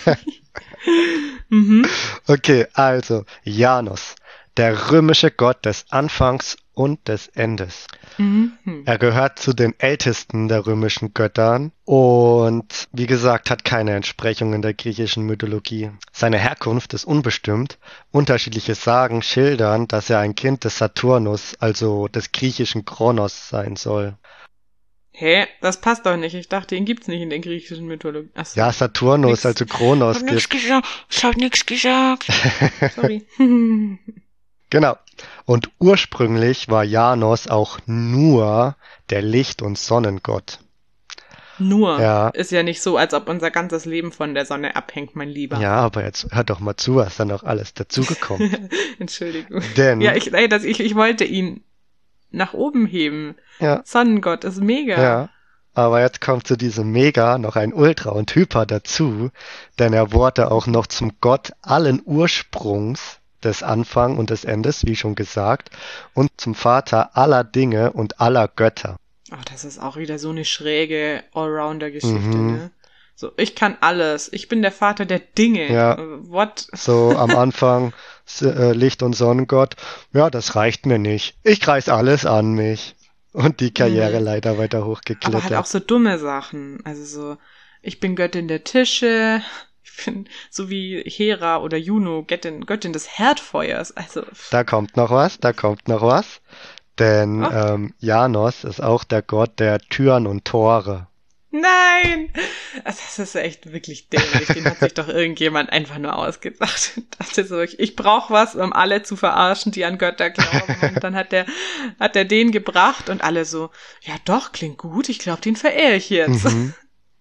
mhm. Okay, also Janus, der römische Gott des Anfangs und des Endes. Mhm. Er gehört zu den ältesten der römischen Göttern und, wie gesagt, hat keine Entsprechung in der griechischen Mythologie. Seine Herkunft ist unbestimmt. Unterschiedliche Sagen schildern, dass er ein Kind des Saturnus, also des griechischen Kronos, sein soll. Hä? Das passt doch nicht. Ich dachte, ihn gibt's nicht in der griechischen Mythologie. Achso. Ja, Saturnus, Nix. also Kronos Ich hab nix gibt. gesagt. Ich hab nix gesagt. Sorry. Genau. Und ursprünglich war Janos auch nur der Licht- und Sonnengott. Nur. Ja. Ist ja nicht so, als ob unser ganzes Leben von der Sonne abhängt, mein Lieber. Ja, aber jetzt hör doch mal zu, was da noch alles dazugekommen. Entschuldigung. Denn, Ja, ich, ey, das, ich, ich wollte ihn nach oben heben. ja, Sonnengott ist mega. ja, aber jetzt kommt zu diesem Mega noch ein Ultra und Hyper dazu, denn er wurde auch noch zum Gott allen Ursprungs, des Anfang und des Endes, wie schon gesagt, und zum Vater aller Dinge und aller Götter. Oh, das ist auch wieder so eine schräge Allrounder-Geschichte, Mhm. ne? So, ich kann alles. Ich bin der Vater der Dinge. Ja. Äh, What? So am Anfang S- äh, Licht- und Sonnengott. Ja, das reicht mir nicht. Ich reiß alles an mich. Und die Karriere Mhm. leider weiter Aber halt hochgeklettert. auch so dumme Sachen. Also so, ich bin Göttin der Tische. Ich bin so wie Hera oder Juno, Göttin, Göttin des Herdfeuers. Also, Da kommt noch was, da kommt noch was. Denn Oh. ähm, Janos ist auch der Gott der Türen und Tore. nein! Also, das ist echt wirklich dämlich. Den hat sich doch irgendjemand einfach nur ausgedacht. Das ist so, ich, ich brauche was, um alle zu verarschen, die an Götter glauben. Und dann hat der, hat der den gebracht und alle so, ja doch, klingt gut, ich glaube, den verehre ich jetzt. Mhm.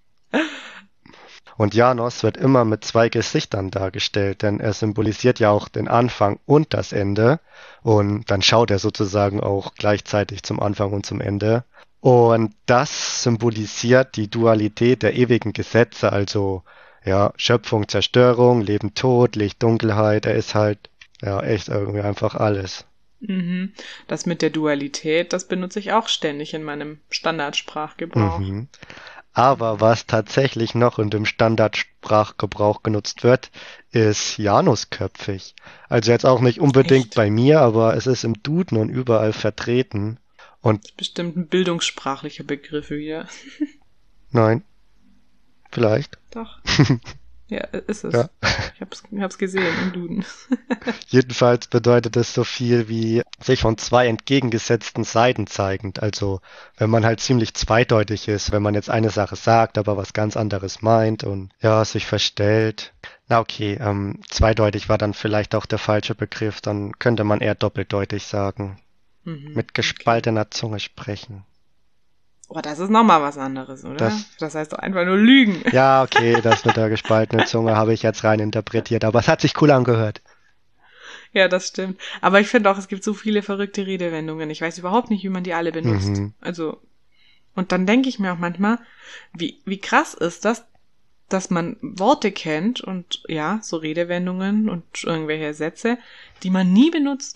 Und Janos wird immer mit zwei Gesichtern dargestellt, denn er symbolisiert ja auch den Anfang und das Ende. Und dann schaut er sozusagen auch gleichzeitig zum Anfang und zum Ende. Und das symbolisiert die Dualität der ewigen Gesetze, also ja, Schöpfung, Zerstörung, Leben, Tod, Licht, Dunkelheit. Er ist halt ja echt irgendwie einfach alles. Mhm. Das mit der Dualität, das benutze ich auch ständig in meinem Standardsprachgebrauch. Mhm. Aber was tatsächlich noch in dem Standardsprachgebrauch genutzt wird, ist Janusköpfig. Also jetzt auch nicht unbedingt Echt? bei mir, aber es ist im Duden und überall vertreten. Und Bestimmt ein bildungssprachlicher Begriff wieder. nein, vielleicht. Doch. Ja, ist es. Ja. Ich hab's, hab's gesehen im Duden. Jedenfalls bedeutet es so viel wie sich von zwei entgegengesetzten Seiten zeigend. Also wenn man halt ziemlich zweideutig ist, wenn man jetzt eine Sache sagt, aber was ganz anderes meint und ja, sich verstellt. Na okay, ähm, zweideutig war dann vielleicht auch der falsche Begriff, dann könnte man eher doppeldeutig sagen. Mhm. Mit gespaltener Zunge sprechen. Oh, das ist nochmal was anderes, oder? Das- Das, heißt doch einfach nur Lügen. Ja, okay, das mit der gespaltenen Zunge habe ich jetzt rein interpretiert, aber es hat sich cool angehört. Ja, das stimmt. Aber ich finde auch, es gibt so viele verrückte Redewendungen. Ich weiß überhaupt nicht, wie man die alle benutzt. Mhm. Also, und dann denke ich mir auch manchmal, wie, wie krass ist das, dass man Worte kennt und ja, so Redewendungen und irgendwelche Sätze, die man nie benutzt.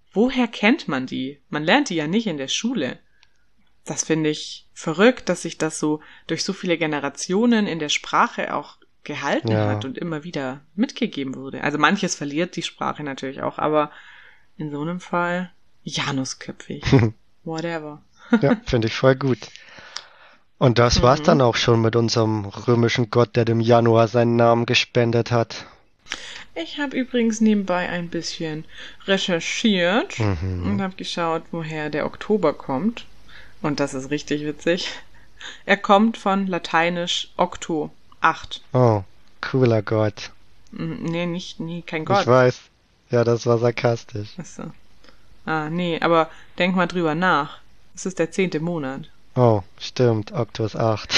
woher kennt man die? Man lernt die ja nicht in der Schule. Das finde ich verrückt, dass sich das so durch so viele Generationen in der Sprache auch gehalten Ja. hat und immer wieder mitgegeben wurde. Also manches verliert die Sprache natürlich auch, aber in so einem Fall Janusköpfig. Whatever. Ja, finde ich voll gut. Und das war's Mhm. dann auch schon mit unserem römischen Gott, der dem Januar seinen Namen gespendet hat. Ich habe übrigens nebenbei ein bisschen recherchiert Mhm. und habe geschaut, woher der Oktober kommt. Und das ist richtig witzig. Er kommt von lateinisch octo, acht. Oh, cooler Gott. Mm, Nee, nicht, nee, kein Ich Gott. weiß. Ja, das war sarkastisch. Achso. Ah, nee, aber denk mal drüber nach. Es ist der zehnte Monat. Oh, stimmt, Oktos acht.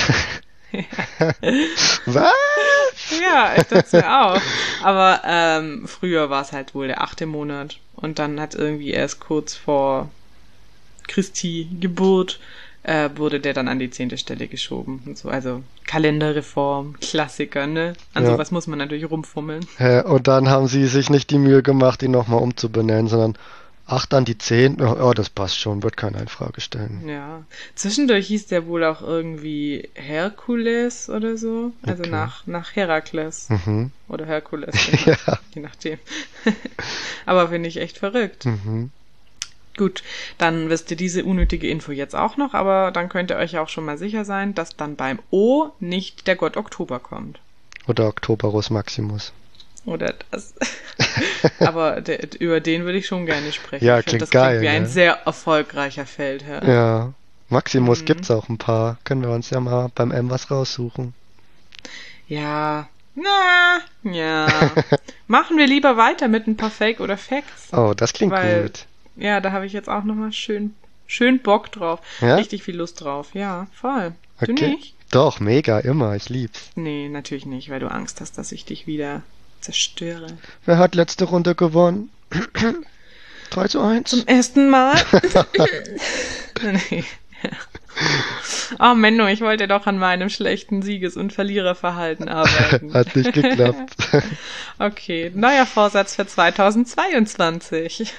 Was? Ja, ich dachte mir auch. Aber ähm, früher war es halt wohl der achte Monat. Und dann hat irgendwie erst kurz vor Christi Geburt äh, wurde der dann an die zehnte Stelle geschoben. Und so. Also Kalenderreform, Klassiker, ne? An Ja. sowas muss man natürlich rumfummeln. Hä, und dann haben sie sich nicht die Mühe gemacht, ihn nochmal umzubenennen, sondern acht an die zehn. Oh, oh, das passt schon, wird keine Infrage stellen. Ja. Zwischendurch hieß der wohl auch irgendwie Herkules oder so. Also Okay. nach, nach Herakles. Mhm. Oder Herkules, genau. Ja. Je nachdem. Aber finde ich echt verrückt. Mhm. Gut, dann wisst ihr diese unnötige Info jetzt auch noch, aber dann könnt ihr euch auch schon mal sicher sein, dass dann beim O nicht der Gott Oktober kommt. Oder Octoberus Maximus. Oder das. Aber der, über den würde ich schon gerne sprechen. Ja, ich finde, klingt das geil, klingt wie ein ne? sehr erfolgreicher Feldherr. Ja. Maximus Mhm. gibt's auch ein paar. Können wir uns ja mal beim M was raussuchen. Ja. Na, ja. Machen wir lieber weiter mit ein paar Fake oder Facts. Oh, das klingt Weil- gut. Ja, da habe ich jetzt auch nochmal schön, schön Bock drauf. Ja? Richtig viel Lust drauf. Ja, voll. Du Okay. nicht? Doch, mega, immer. Ich lieb's. Nee, natürlich nicht, weil du Angst hast, dass ich dich wieder zerstöre. Wer hat letzte Runde gewonnen? drei zu eins. Zum ersten Mal? Nee. Oh Menno, ich wollte doch an meinem schlechten Sieges- und Verliererverhalten arbeiten. Hat nicht geklappt. Okay, neuer Vorsatz für zweitausendzweiundzwanzig.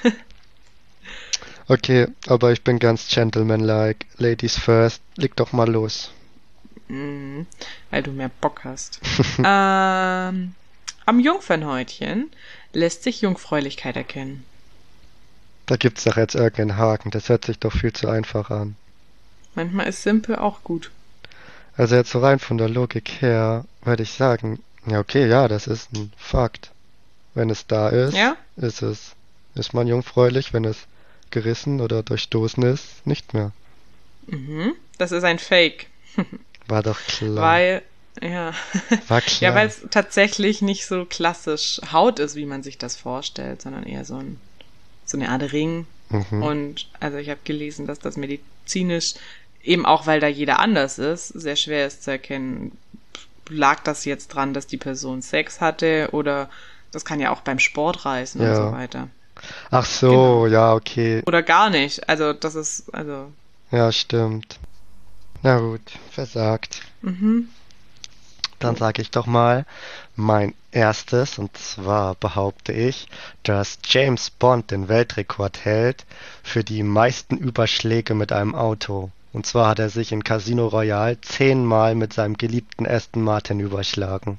Okay, aber ich bin ganz gentlemanlike. Ladies first. Leg doch mal los. Mhm, weil du mehr Bock hast. ähm, am Jungfernhäutchen lässt sich Jungfräulichkeit erkennen. Da gibt's doch jetzt irgendeinen Haken. Das hört sich doch viel zu einfach an. Manchmal ist simpel auch gut. Also jetzt so rein von der Logik her würde ich sagen, ja okay, ja, das ist ein Fakt. Wenn es da ist, Ja? ist es, ist man jungfräulich, wenn es gerissen oder durchstoßen ist, nicht mehr. Mhm, das ist ein Fake. War doch klar. Weil, ja. War klar. Ja, weil es tatsächlich nicht so klassisch Haut ist, wie man sich das vorstellt, sondern eher so, ein, so eine Art Ring. Mhm. Und also ich habe gelesen, dass das medizinisch, eben auch weil da jeder anders ist, sehr schwer ist zu erkennen, lag das jetzt dran, dass die Person Sex hatte oder das kann ja auch beim Sport reißen Ja. und so weiter. Ach so, Genau. ja, okay. Oder gar nicht. Also das ist, also, Ja, stimmt. Na gut, versagt. mhm. Dann sage ich doch mal mein erstes, und zwar behaupte ich, dass James Bond den Weltrekord hält für die meisten Überschläge mit einem Auto. Und zwar hat er sich in Casino Royale zehnmal mit seinem geliebten Aston Martin überschlagen.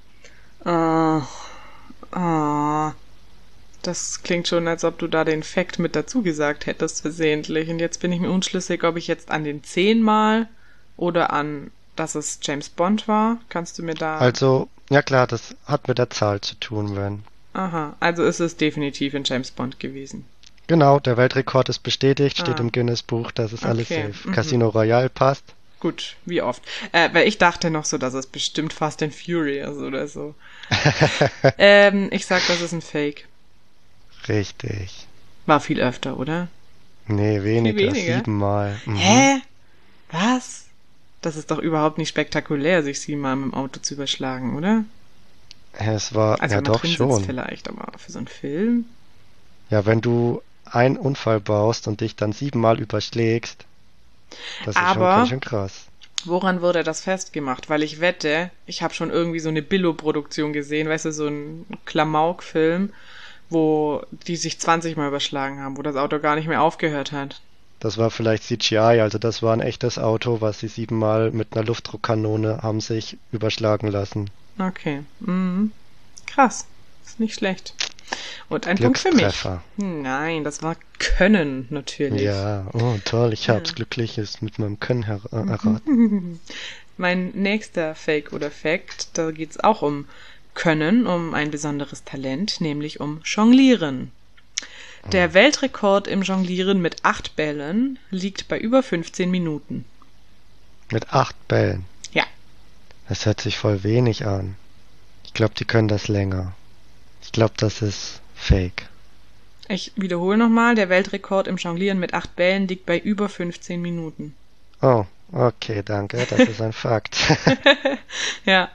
Ah, ah. Das klingt schon, als ob du da den Fact mit dazu gesagt hättest, versehentlich. Und jetzt bin ich mir unschlüssig, ob ich jetzt an den zehnmal oder an, dass es James Bond war. Kannst du mir da... Also, ja klar, das hat mit der Zahl zu tun, wenn. Aha, also ist es definitiv in James Bond gewesen. Genau, der Weltrekord ist bestätigt, steht Ah. im Guinness-Buch, das ist alles Okay, safe. mhm. Casino Royale passt. Gut, wie oft. Äh, weil ich dachte noch so, dass es bestimmt Fast and Furious oder so. ähm, ich sag, das ist ein Fake. Richtig. War viel öfter, oder? Nee, weniger, weniger? siebenmal. Mhm. Hä? Was? Das ist doch überhaupt nicht spektakulär, sich siebenmal mit dem Auto zu überschlagen, oder? Es war, Also ja wenn man doch drin sitzt schon. vielleicht, aber für so einen Film? Ja, wenn du einen Unfall baust und dich dann siebenmal überschlägst, das ist schon Aber- ganz schön krass. Woran wurde das festgemacht? Weil ich wette, ich habe schon irgendwie so eine Billo-Produktion gesehen, weißt du, so ein Klamauk-Film, wo die sich zwanzig Mal überschlagen haben, wo das Auto gar nicht mehr aufgehört hat. Das war vielleicht C G I, also das war ein echtes Auto, was sie siebenmal mit einer Luftdruckkanone haben sich überschlagen lassen. Okay. Mhm. Krass. Ist nicht schlecht. Und ein Punkt für mich. Glückstreffer. Nein, das war Können, natürlich. Ja, oh toll, ich hab's Ja. glückliches mit meinem Können her äh, erraten. Mein nächster Fake oder Fact, da geht's auch um Können, um ein besonderes Talent, nämlich um Jonglieren. Der Weltrekord im Jonglieren mit acht Bällen liegt bei über fünfzehn Minuten. Mit acht Bällen. Ja. Das hört sich voll wenig an. Ich glaube, die können das länger. Ich glaube, das ist Fake. Ich wiederhole nochmal, der Weltrekord im Jonglieren mit acht Bällen liegt bei über fünfzehn Minuten. Oh, okay, danke, das ist ein Fakt. Ja,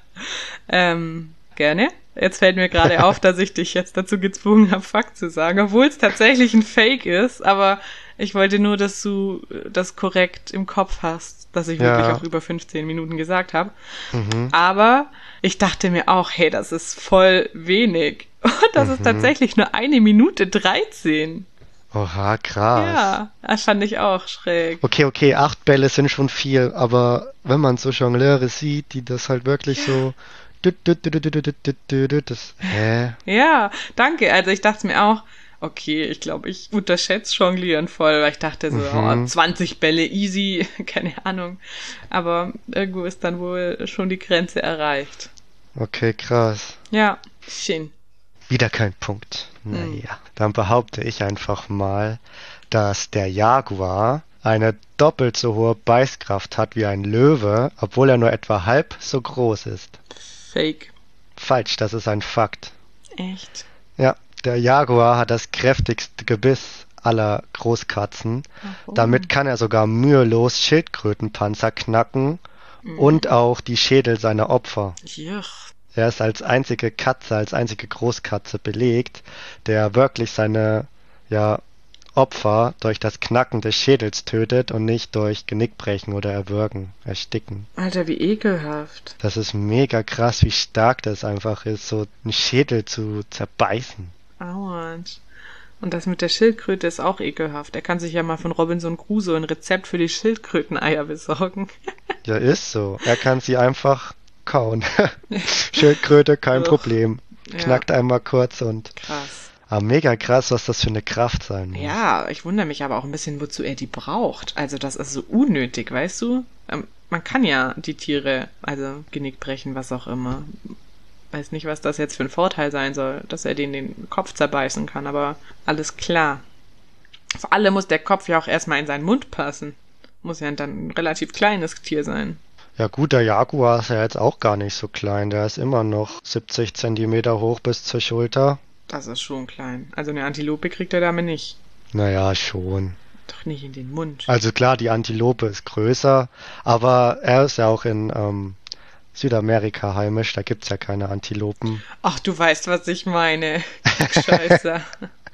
ähm, gerne. Jetzt fällt mir gerade auf, dass ich dich jetzt dazu gezwungen habe, Fakt zu sagen, obwohl es tatsächlich ein Fake ist, aber ich wollte nur, dass du das korrekt im Kopf hast, dass ich Ja. wirklich auch über fünfzehn Minuten gesagt habe. Mhm. Aber ich dachte mir auch, hey, das ist voll wenig. Und das ist Mhm. tatsächlich nur eine Minute dreizehn. Oha, krass. Ja, das fand ich auch schräg. Okay, okay, acht Bälle sind schon viel, aber wenn man so Jongleure sieht, die das halt wirklich so... düt, düt, düt, düt, düt, düt, düt, düt, Das, hä? Ja, danke. Also ich dachte mir auch, okay, ich glaube, ich unterschätze Jonglieren voll, weil ich dachte so, Mhm. oh, zwanzig Bälle easy, keine Ahnung. Aber irgendwo ist dann wohl schon die Grenze erreicht. Okay, krass. Ja, schön. Wieder kein Punkt. Naja, dann behaupte ich einfach mal, dass der Jaguar eine doppelt so hohe Beißkraft hat wie ein Löwe, obwohl er nur etwa halb so groß ist. Fake. Falsch, das ist ein Fakt. Echt? Ja, der Jaguar hat das kräftigste Gebiss aller Großkatzen. Warum? Damit kann er sogar mühelos Schildkrötenpanzer knacken und auch die Schädel seiner Opfer. Juch. Er ist als einzige Katze, als einzige Großkatze belegt, der wirklich seine ja, Opfer durch das Knacken des Schädels tötet und nicht durch Genickbrechen oder Erwürgen, Ersticken. Alter, wie ekelhaft. Das ist mega krass, wie stark das einfach ist, so einen Schädel zu zerbeißen. Auernd. Und das mit der Schildkröte ist auch ekelhaft. Er kann sich ja mal von Robinson Crusoe ein Rezept für die Schildkröteneier besorgen. Ja, ist so. Er kann sie einfach kauen. Schildkröte, kein Ugh. Problem. Ja. Knackt einmal kurz und... Krass. Aber mega krass, was das für eine Kraft sein muss. Ja, ich wundere mich aber auch ein bisschen, wozu er die braucht. Also das ist so unnötig, weißt du? Ähm, man kann ja die Tiere, also Genick brechen, was auch immer. Weiß nicht, was das jetzt für ein Vorteil sein soll, dass er denen den Kopf zerbeißen kann, aber alles klar. Vor allem muss der Kopf ja auch erstmal in seinen Mund passen. Muss ja dann ein relativ kleines Tier sein. Ja gut, der Jaguar ist ja jetzt auch gar nicht so klein. Der ist immer noch siebzig Zentimeter hoch bis zur Schulter. Das ist schon klein. Also eine Antilope kriegt er damit nicht. Naja, schon. Doch nicht in den Mund. Also klar, die Antilope ist größer, aber er ist ja auch in ähm, Südamerika heimisch. Da gibt's ja keine Antilopen. Ach, du weißt, was ich meine. Scheiße.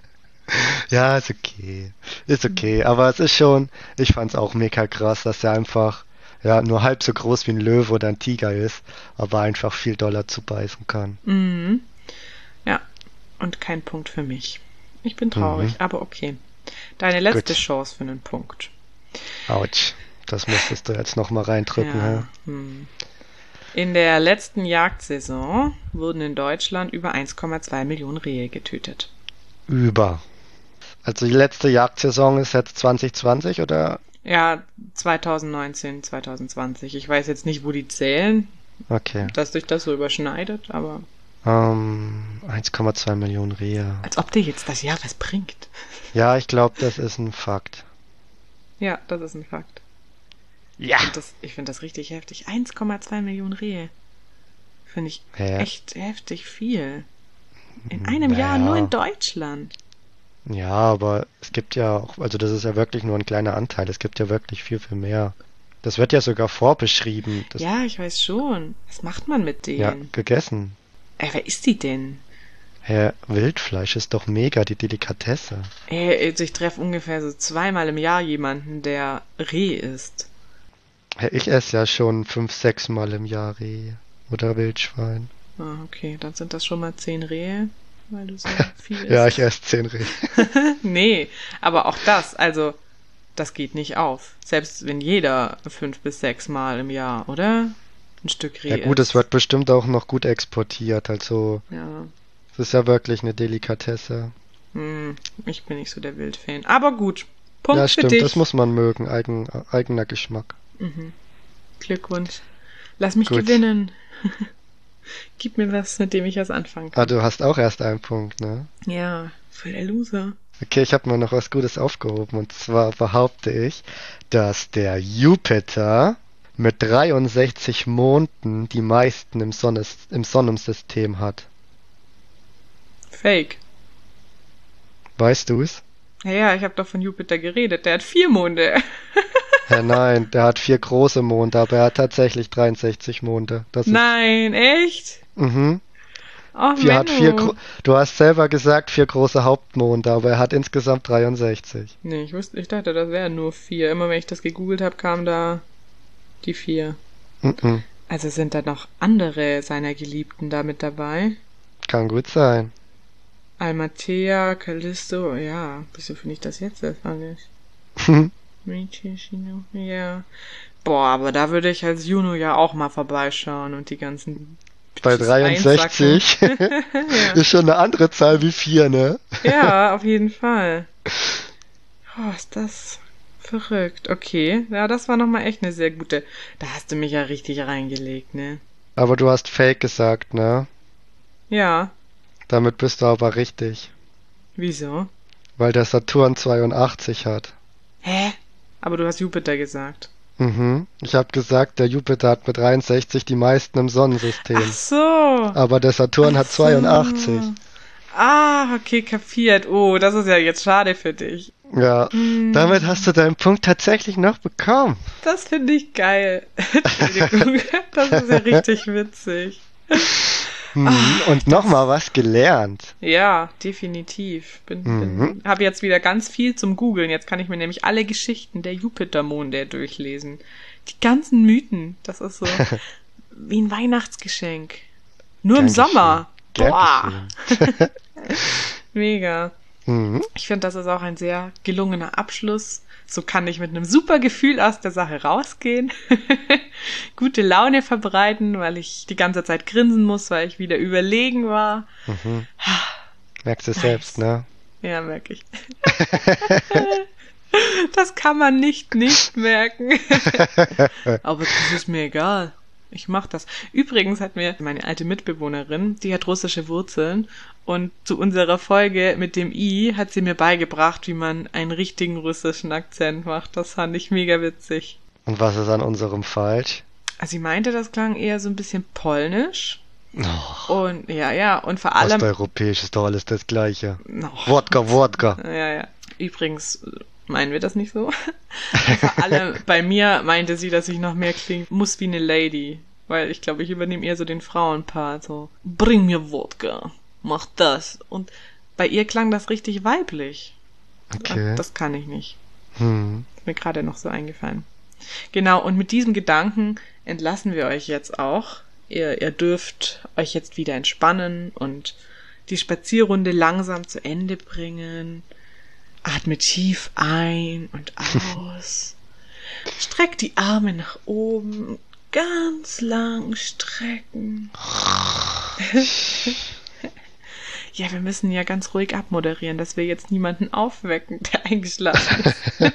Ja, ist okay. Ist okay. Aber es ist schon, ich fand's auch mega krass, dass er einfach ja nur halb so groß wie ein Löwe oder ein Tiger ist, aber einfach viel doller zubeißen kann. Mhm. Ja, und kein Punkt für mich. Ich bin traurig, Mhm. aber okay. Deine letzte Gut. Chance für einen Punkt. Autsch. Das musstest du jetzt nochmal reindrücken, Ja. hä? Hm. In der letzten Jagdsaison wurden in Deutschland über eins Komma zwei Millionen Rehe getötet. Über. Also die letzte Jagdsaison ist jetzt zwanzig zwanzig oder? Ja, zwanzig neunzehn, zwanzig zwanzig. Ich weiß jetzt nicht, wo die zählen, Okay. dass sich das so überschneidet, aber Ähm, eins Komma zwei Millionen Rehe. als ob dir jetzt das Jahr was bringt. Ja, ich glaube, das ist ein Fakt. Ja, das ist ein Fakt. Ja. Und das, ich finde das richtig heftig. eins Komma zwei Millionen Rehe. Finde ich Hä? echt heftig viel. In einem Jahr Naja. nur in Deutschland. Ja, aber es gibt ja auch, also das ist ja wirklich nur ein kleiner Anteil. Es gibt ja wirklich viel, viel mehr. Das wird ja sogar vorbeschrieben. Das, Ja, ich weiß schon. Was macht man mit ja, denen? gegessen. Ey, wer isst die denn? Hä, Wildfleisch ist doch mega die Delikatesse. Ey, also ich treffe ungefähr so zweimal im Jahr jemanden, der Reh isst. Hä, ich esse ja schon fünf, sechs Mal im Jahr Reh oder Wildschwein. Ah, okay, dann sind das schon mal zehn Rehe. weil du so viel isst. Ja, ich esse zehn Rehe. Nee, aber auch das, also, das geht nicht auf. Selbst wenn jeder fünf bis sechs Mal im Jahr, oder? Ein Stück Reh Ja gut, isst. es wird bestimmt auch noch gut exportiert, also Ja, es ist ja wirklich eine Delikatesse. hm, ich bin nicht so der Wildfan. Aber gut, Punkt Ja, für stimmt, dich. das muss man mögen, eigen, eigener Geschmack. Mhm. Glückwunsch. Lass mich Gut. gewinnen. Gib mir was, mit dem ich was anfangen Ah, kann. du hast auch erst einen Punkt, ne? Ja, voll der Loser. Okay, ich habe mir noch was Gutes aufgehoben. Und zwar behaupte ich, dass der Jupiter mit dreiundsechzig Monden die meisten im, Sonnes im Sonnensystem hat. Fake. Weißt du es? Ja, ja, ich habe doch von Jupiter geredet. Der hat vier Monde. Ja, nein, der hat vier große Monde, aber er hat tatsächlich dreiundsechzig Monde. Das Nein, echt? ist. Mhm. Oh, Vier hat vier Menno. gro Du hast selber gesagt, vier große Hauptmonde, aber er hat insgesamt dreiundsechzig. Nee, ich wusste, ich dachte, das wären nur vier. Immer wenn ich das gegoogelt habe, kam da die vier. Mhm. Also sind da noch andere seiner Geliebten da mit dabei? Kann gut sein. Almatea, Callisto, ja. Wieso finde ich das jetzt erst alles? Michishino, ja. Boah, aber da würde ich als Juno ja auch mal vorbeischauen und die ganzen Bei Bitches dreiundsechzig ja. ist schon eine andere Zahl wie vier, ne? Ja, auf jeden Fall. Oh, ist das verrückt. Okay, ja, das war nochmal echt eine sehr gute. Da hast du mich ja richtig reingelegt, ne? Aber du hast Fake gesagt, ne? Ja, Damit bist du aber richtig. wieso? Weil der Saturn zweiundachtzig hat. Hä? Aber du hast Jupiter gesagt. Mhm. Ich habe gesagt, der Jupiter hat mit dreiundsechzig die meisten im Sonnensystem. Ach so. Aber der Saturn Ach hat zweiundachtzig. so. Ah, okay, kapiert. Oh, das ist ja jetzt schade für dich. Ja, Hm. damit hast du deinen Punkt tatsächlich noch bekommen. Das finde ich geil. Entschuldigung, das ist ja richtig witzig. Mhm. Und nochmal was gelernt. Ja, definitiv. Bin, bin, Mhm. habe jetzt wieder ganz viel zum Googeln. Jetzt kann ich mir nämlich alle Geschichten der Jupitermonde durchlesen. Die ganzen Mythen. Das ist so wie ein Weihnachtsgeschenk. Nur im Gern Sommer. Gern Boah. geschehen. Mega. Mhm. Ich finde, das ist auch ein sehr gelungener Abschluss. So kann ich mit einem super Gefühl aus der Sache rausgehen. Gute Laune verbreiten, weil ich die ganze Zeit grinsen muss, weil ich wieder überlegen war. Mhm. Merkst du Nice. selbst, ne? Ja, merke ich. Das kann man nicht nicht merken. Aber das ist mir egal. Ich mach das. Übrigens hat mir meine alte Mitbewohnerin, die hat russische Wurzeln, und zu unserer Folge mit dem I hat sie mir beigebracht, wie man einen richtigen russischen Akzent macht. Das fand ich mega witzig. Und was ist an unserem falsch? Also sie meinte, das klang eher so ein bisschen polnisch. Oh, Und ja, ja, und vor allem... Osteuropäisch ist doch alles das Gleiche. Oh, Wodka, Wodka. Ja, ja. Übrigens meinen wir das nicht so. Und vor allem bei mir meinte sie, dass ich noch mehr klingen muss wie eine Lady. Weil ich glaube, ich übernehme eher so den Frauenpart. So, bring mir Wodka. Mach das. Und bei ihr klang das richtig weiblich. Okay. Und das kann ich nicht. Hm. Ist mir gerade noch so eingefallen. Genau, und mit diesem Gedanken entlassen wir euch jetzt auch. Ihr, ihr dürft euch jetzt wieder entspannen und die Spazierrunde langsam zu Ende bringen. Atmet tief ein und aus. Streckt die Arme nach oben. Ganz lang strecken. Ja, wir müssen ja ganz ruhig abmoderieren, dass wir jetzt niemanden aufwecken, der eingeschlafen ist.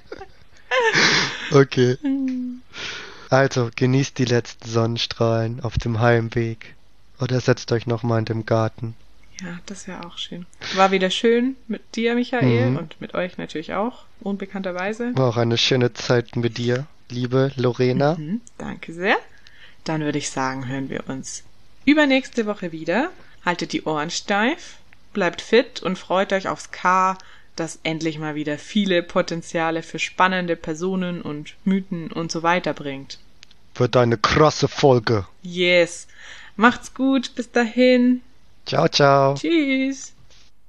Okay. Also, genießt die letzten Sonnenstrahlen auf dem Heimweg. Oder setzt euch nochmal in den Garten. Ja, das wäre auch schön. War wieder schön mit dir, Michael, Mhm. und mit euch natürlich auch, unbekannterweise. War auch eine schöne Zeit mit dir, liebe Lorena. Mhm, danke sehr. Dann würde ich sagen, hören wir uns übernächste Woche wieder. Haltet die Ohren steif, bleibt fit und freut euch aufs K, das endlich mal wieder viele Potenziale für spannende Personen und Mythen und so weiter bringt. Wird eine krasse Folge. Yes. Macht's gut, bis dahin. Ciao, ciao. Tschüss.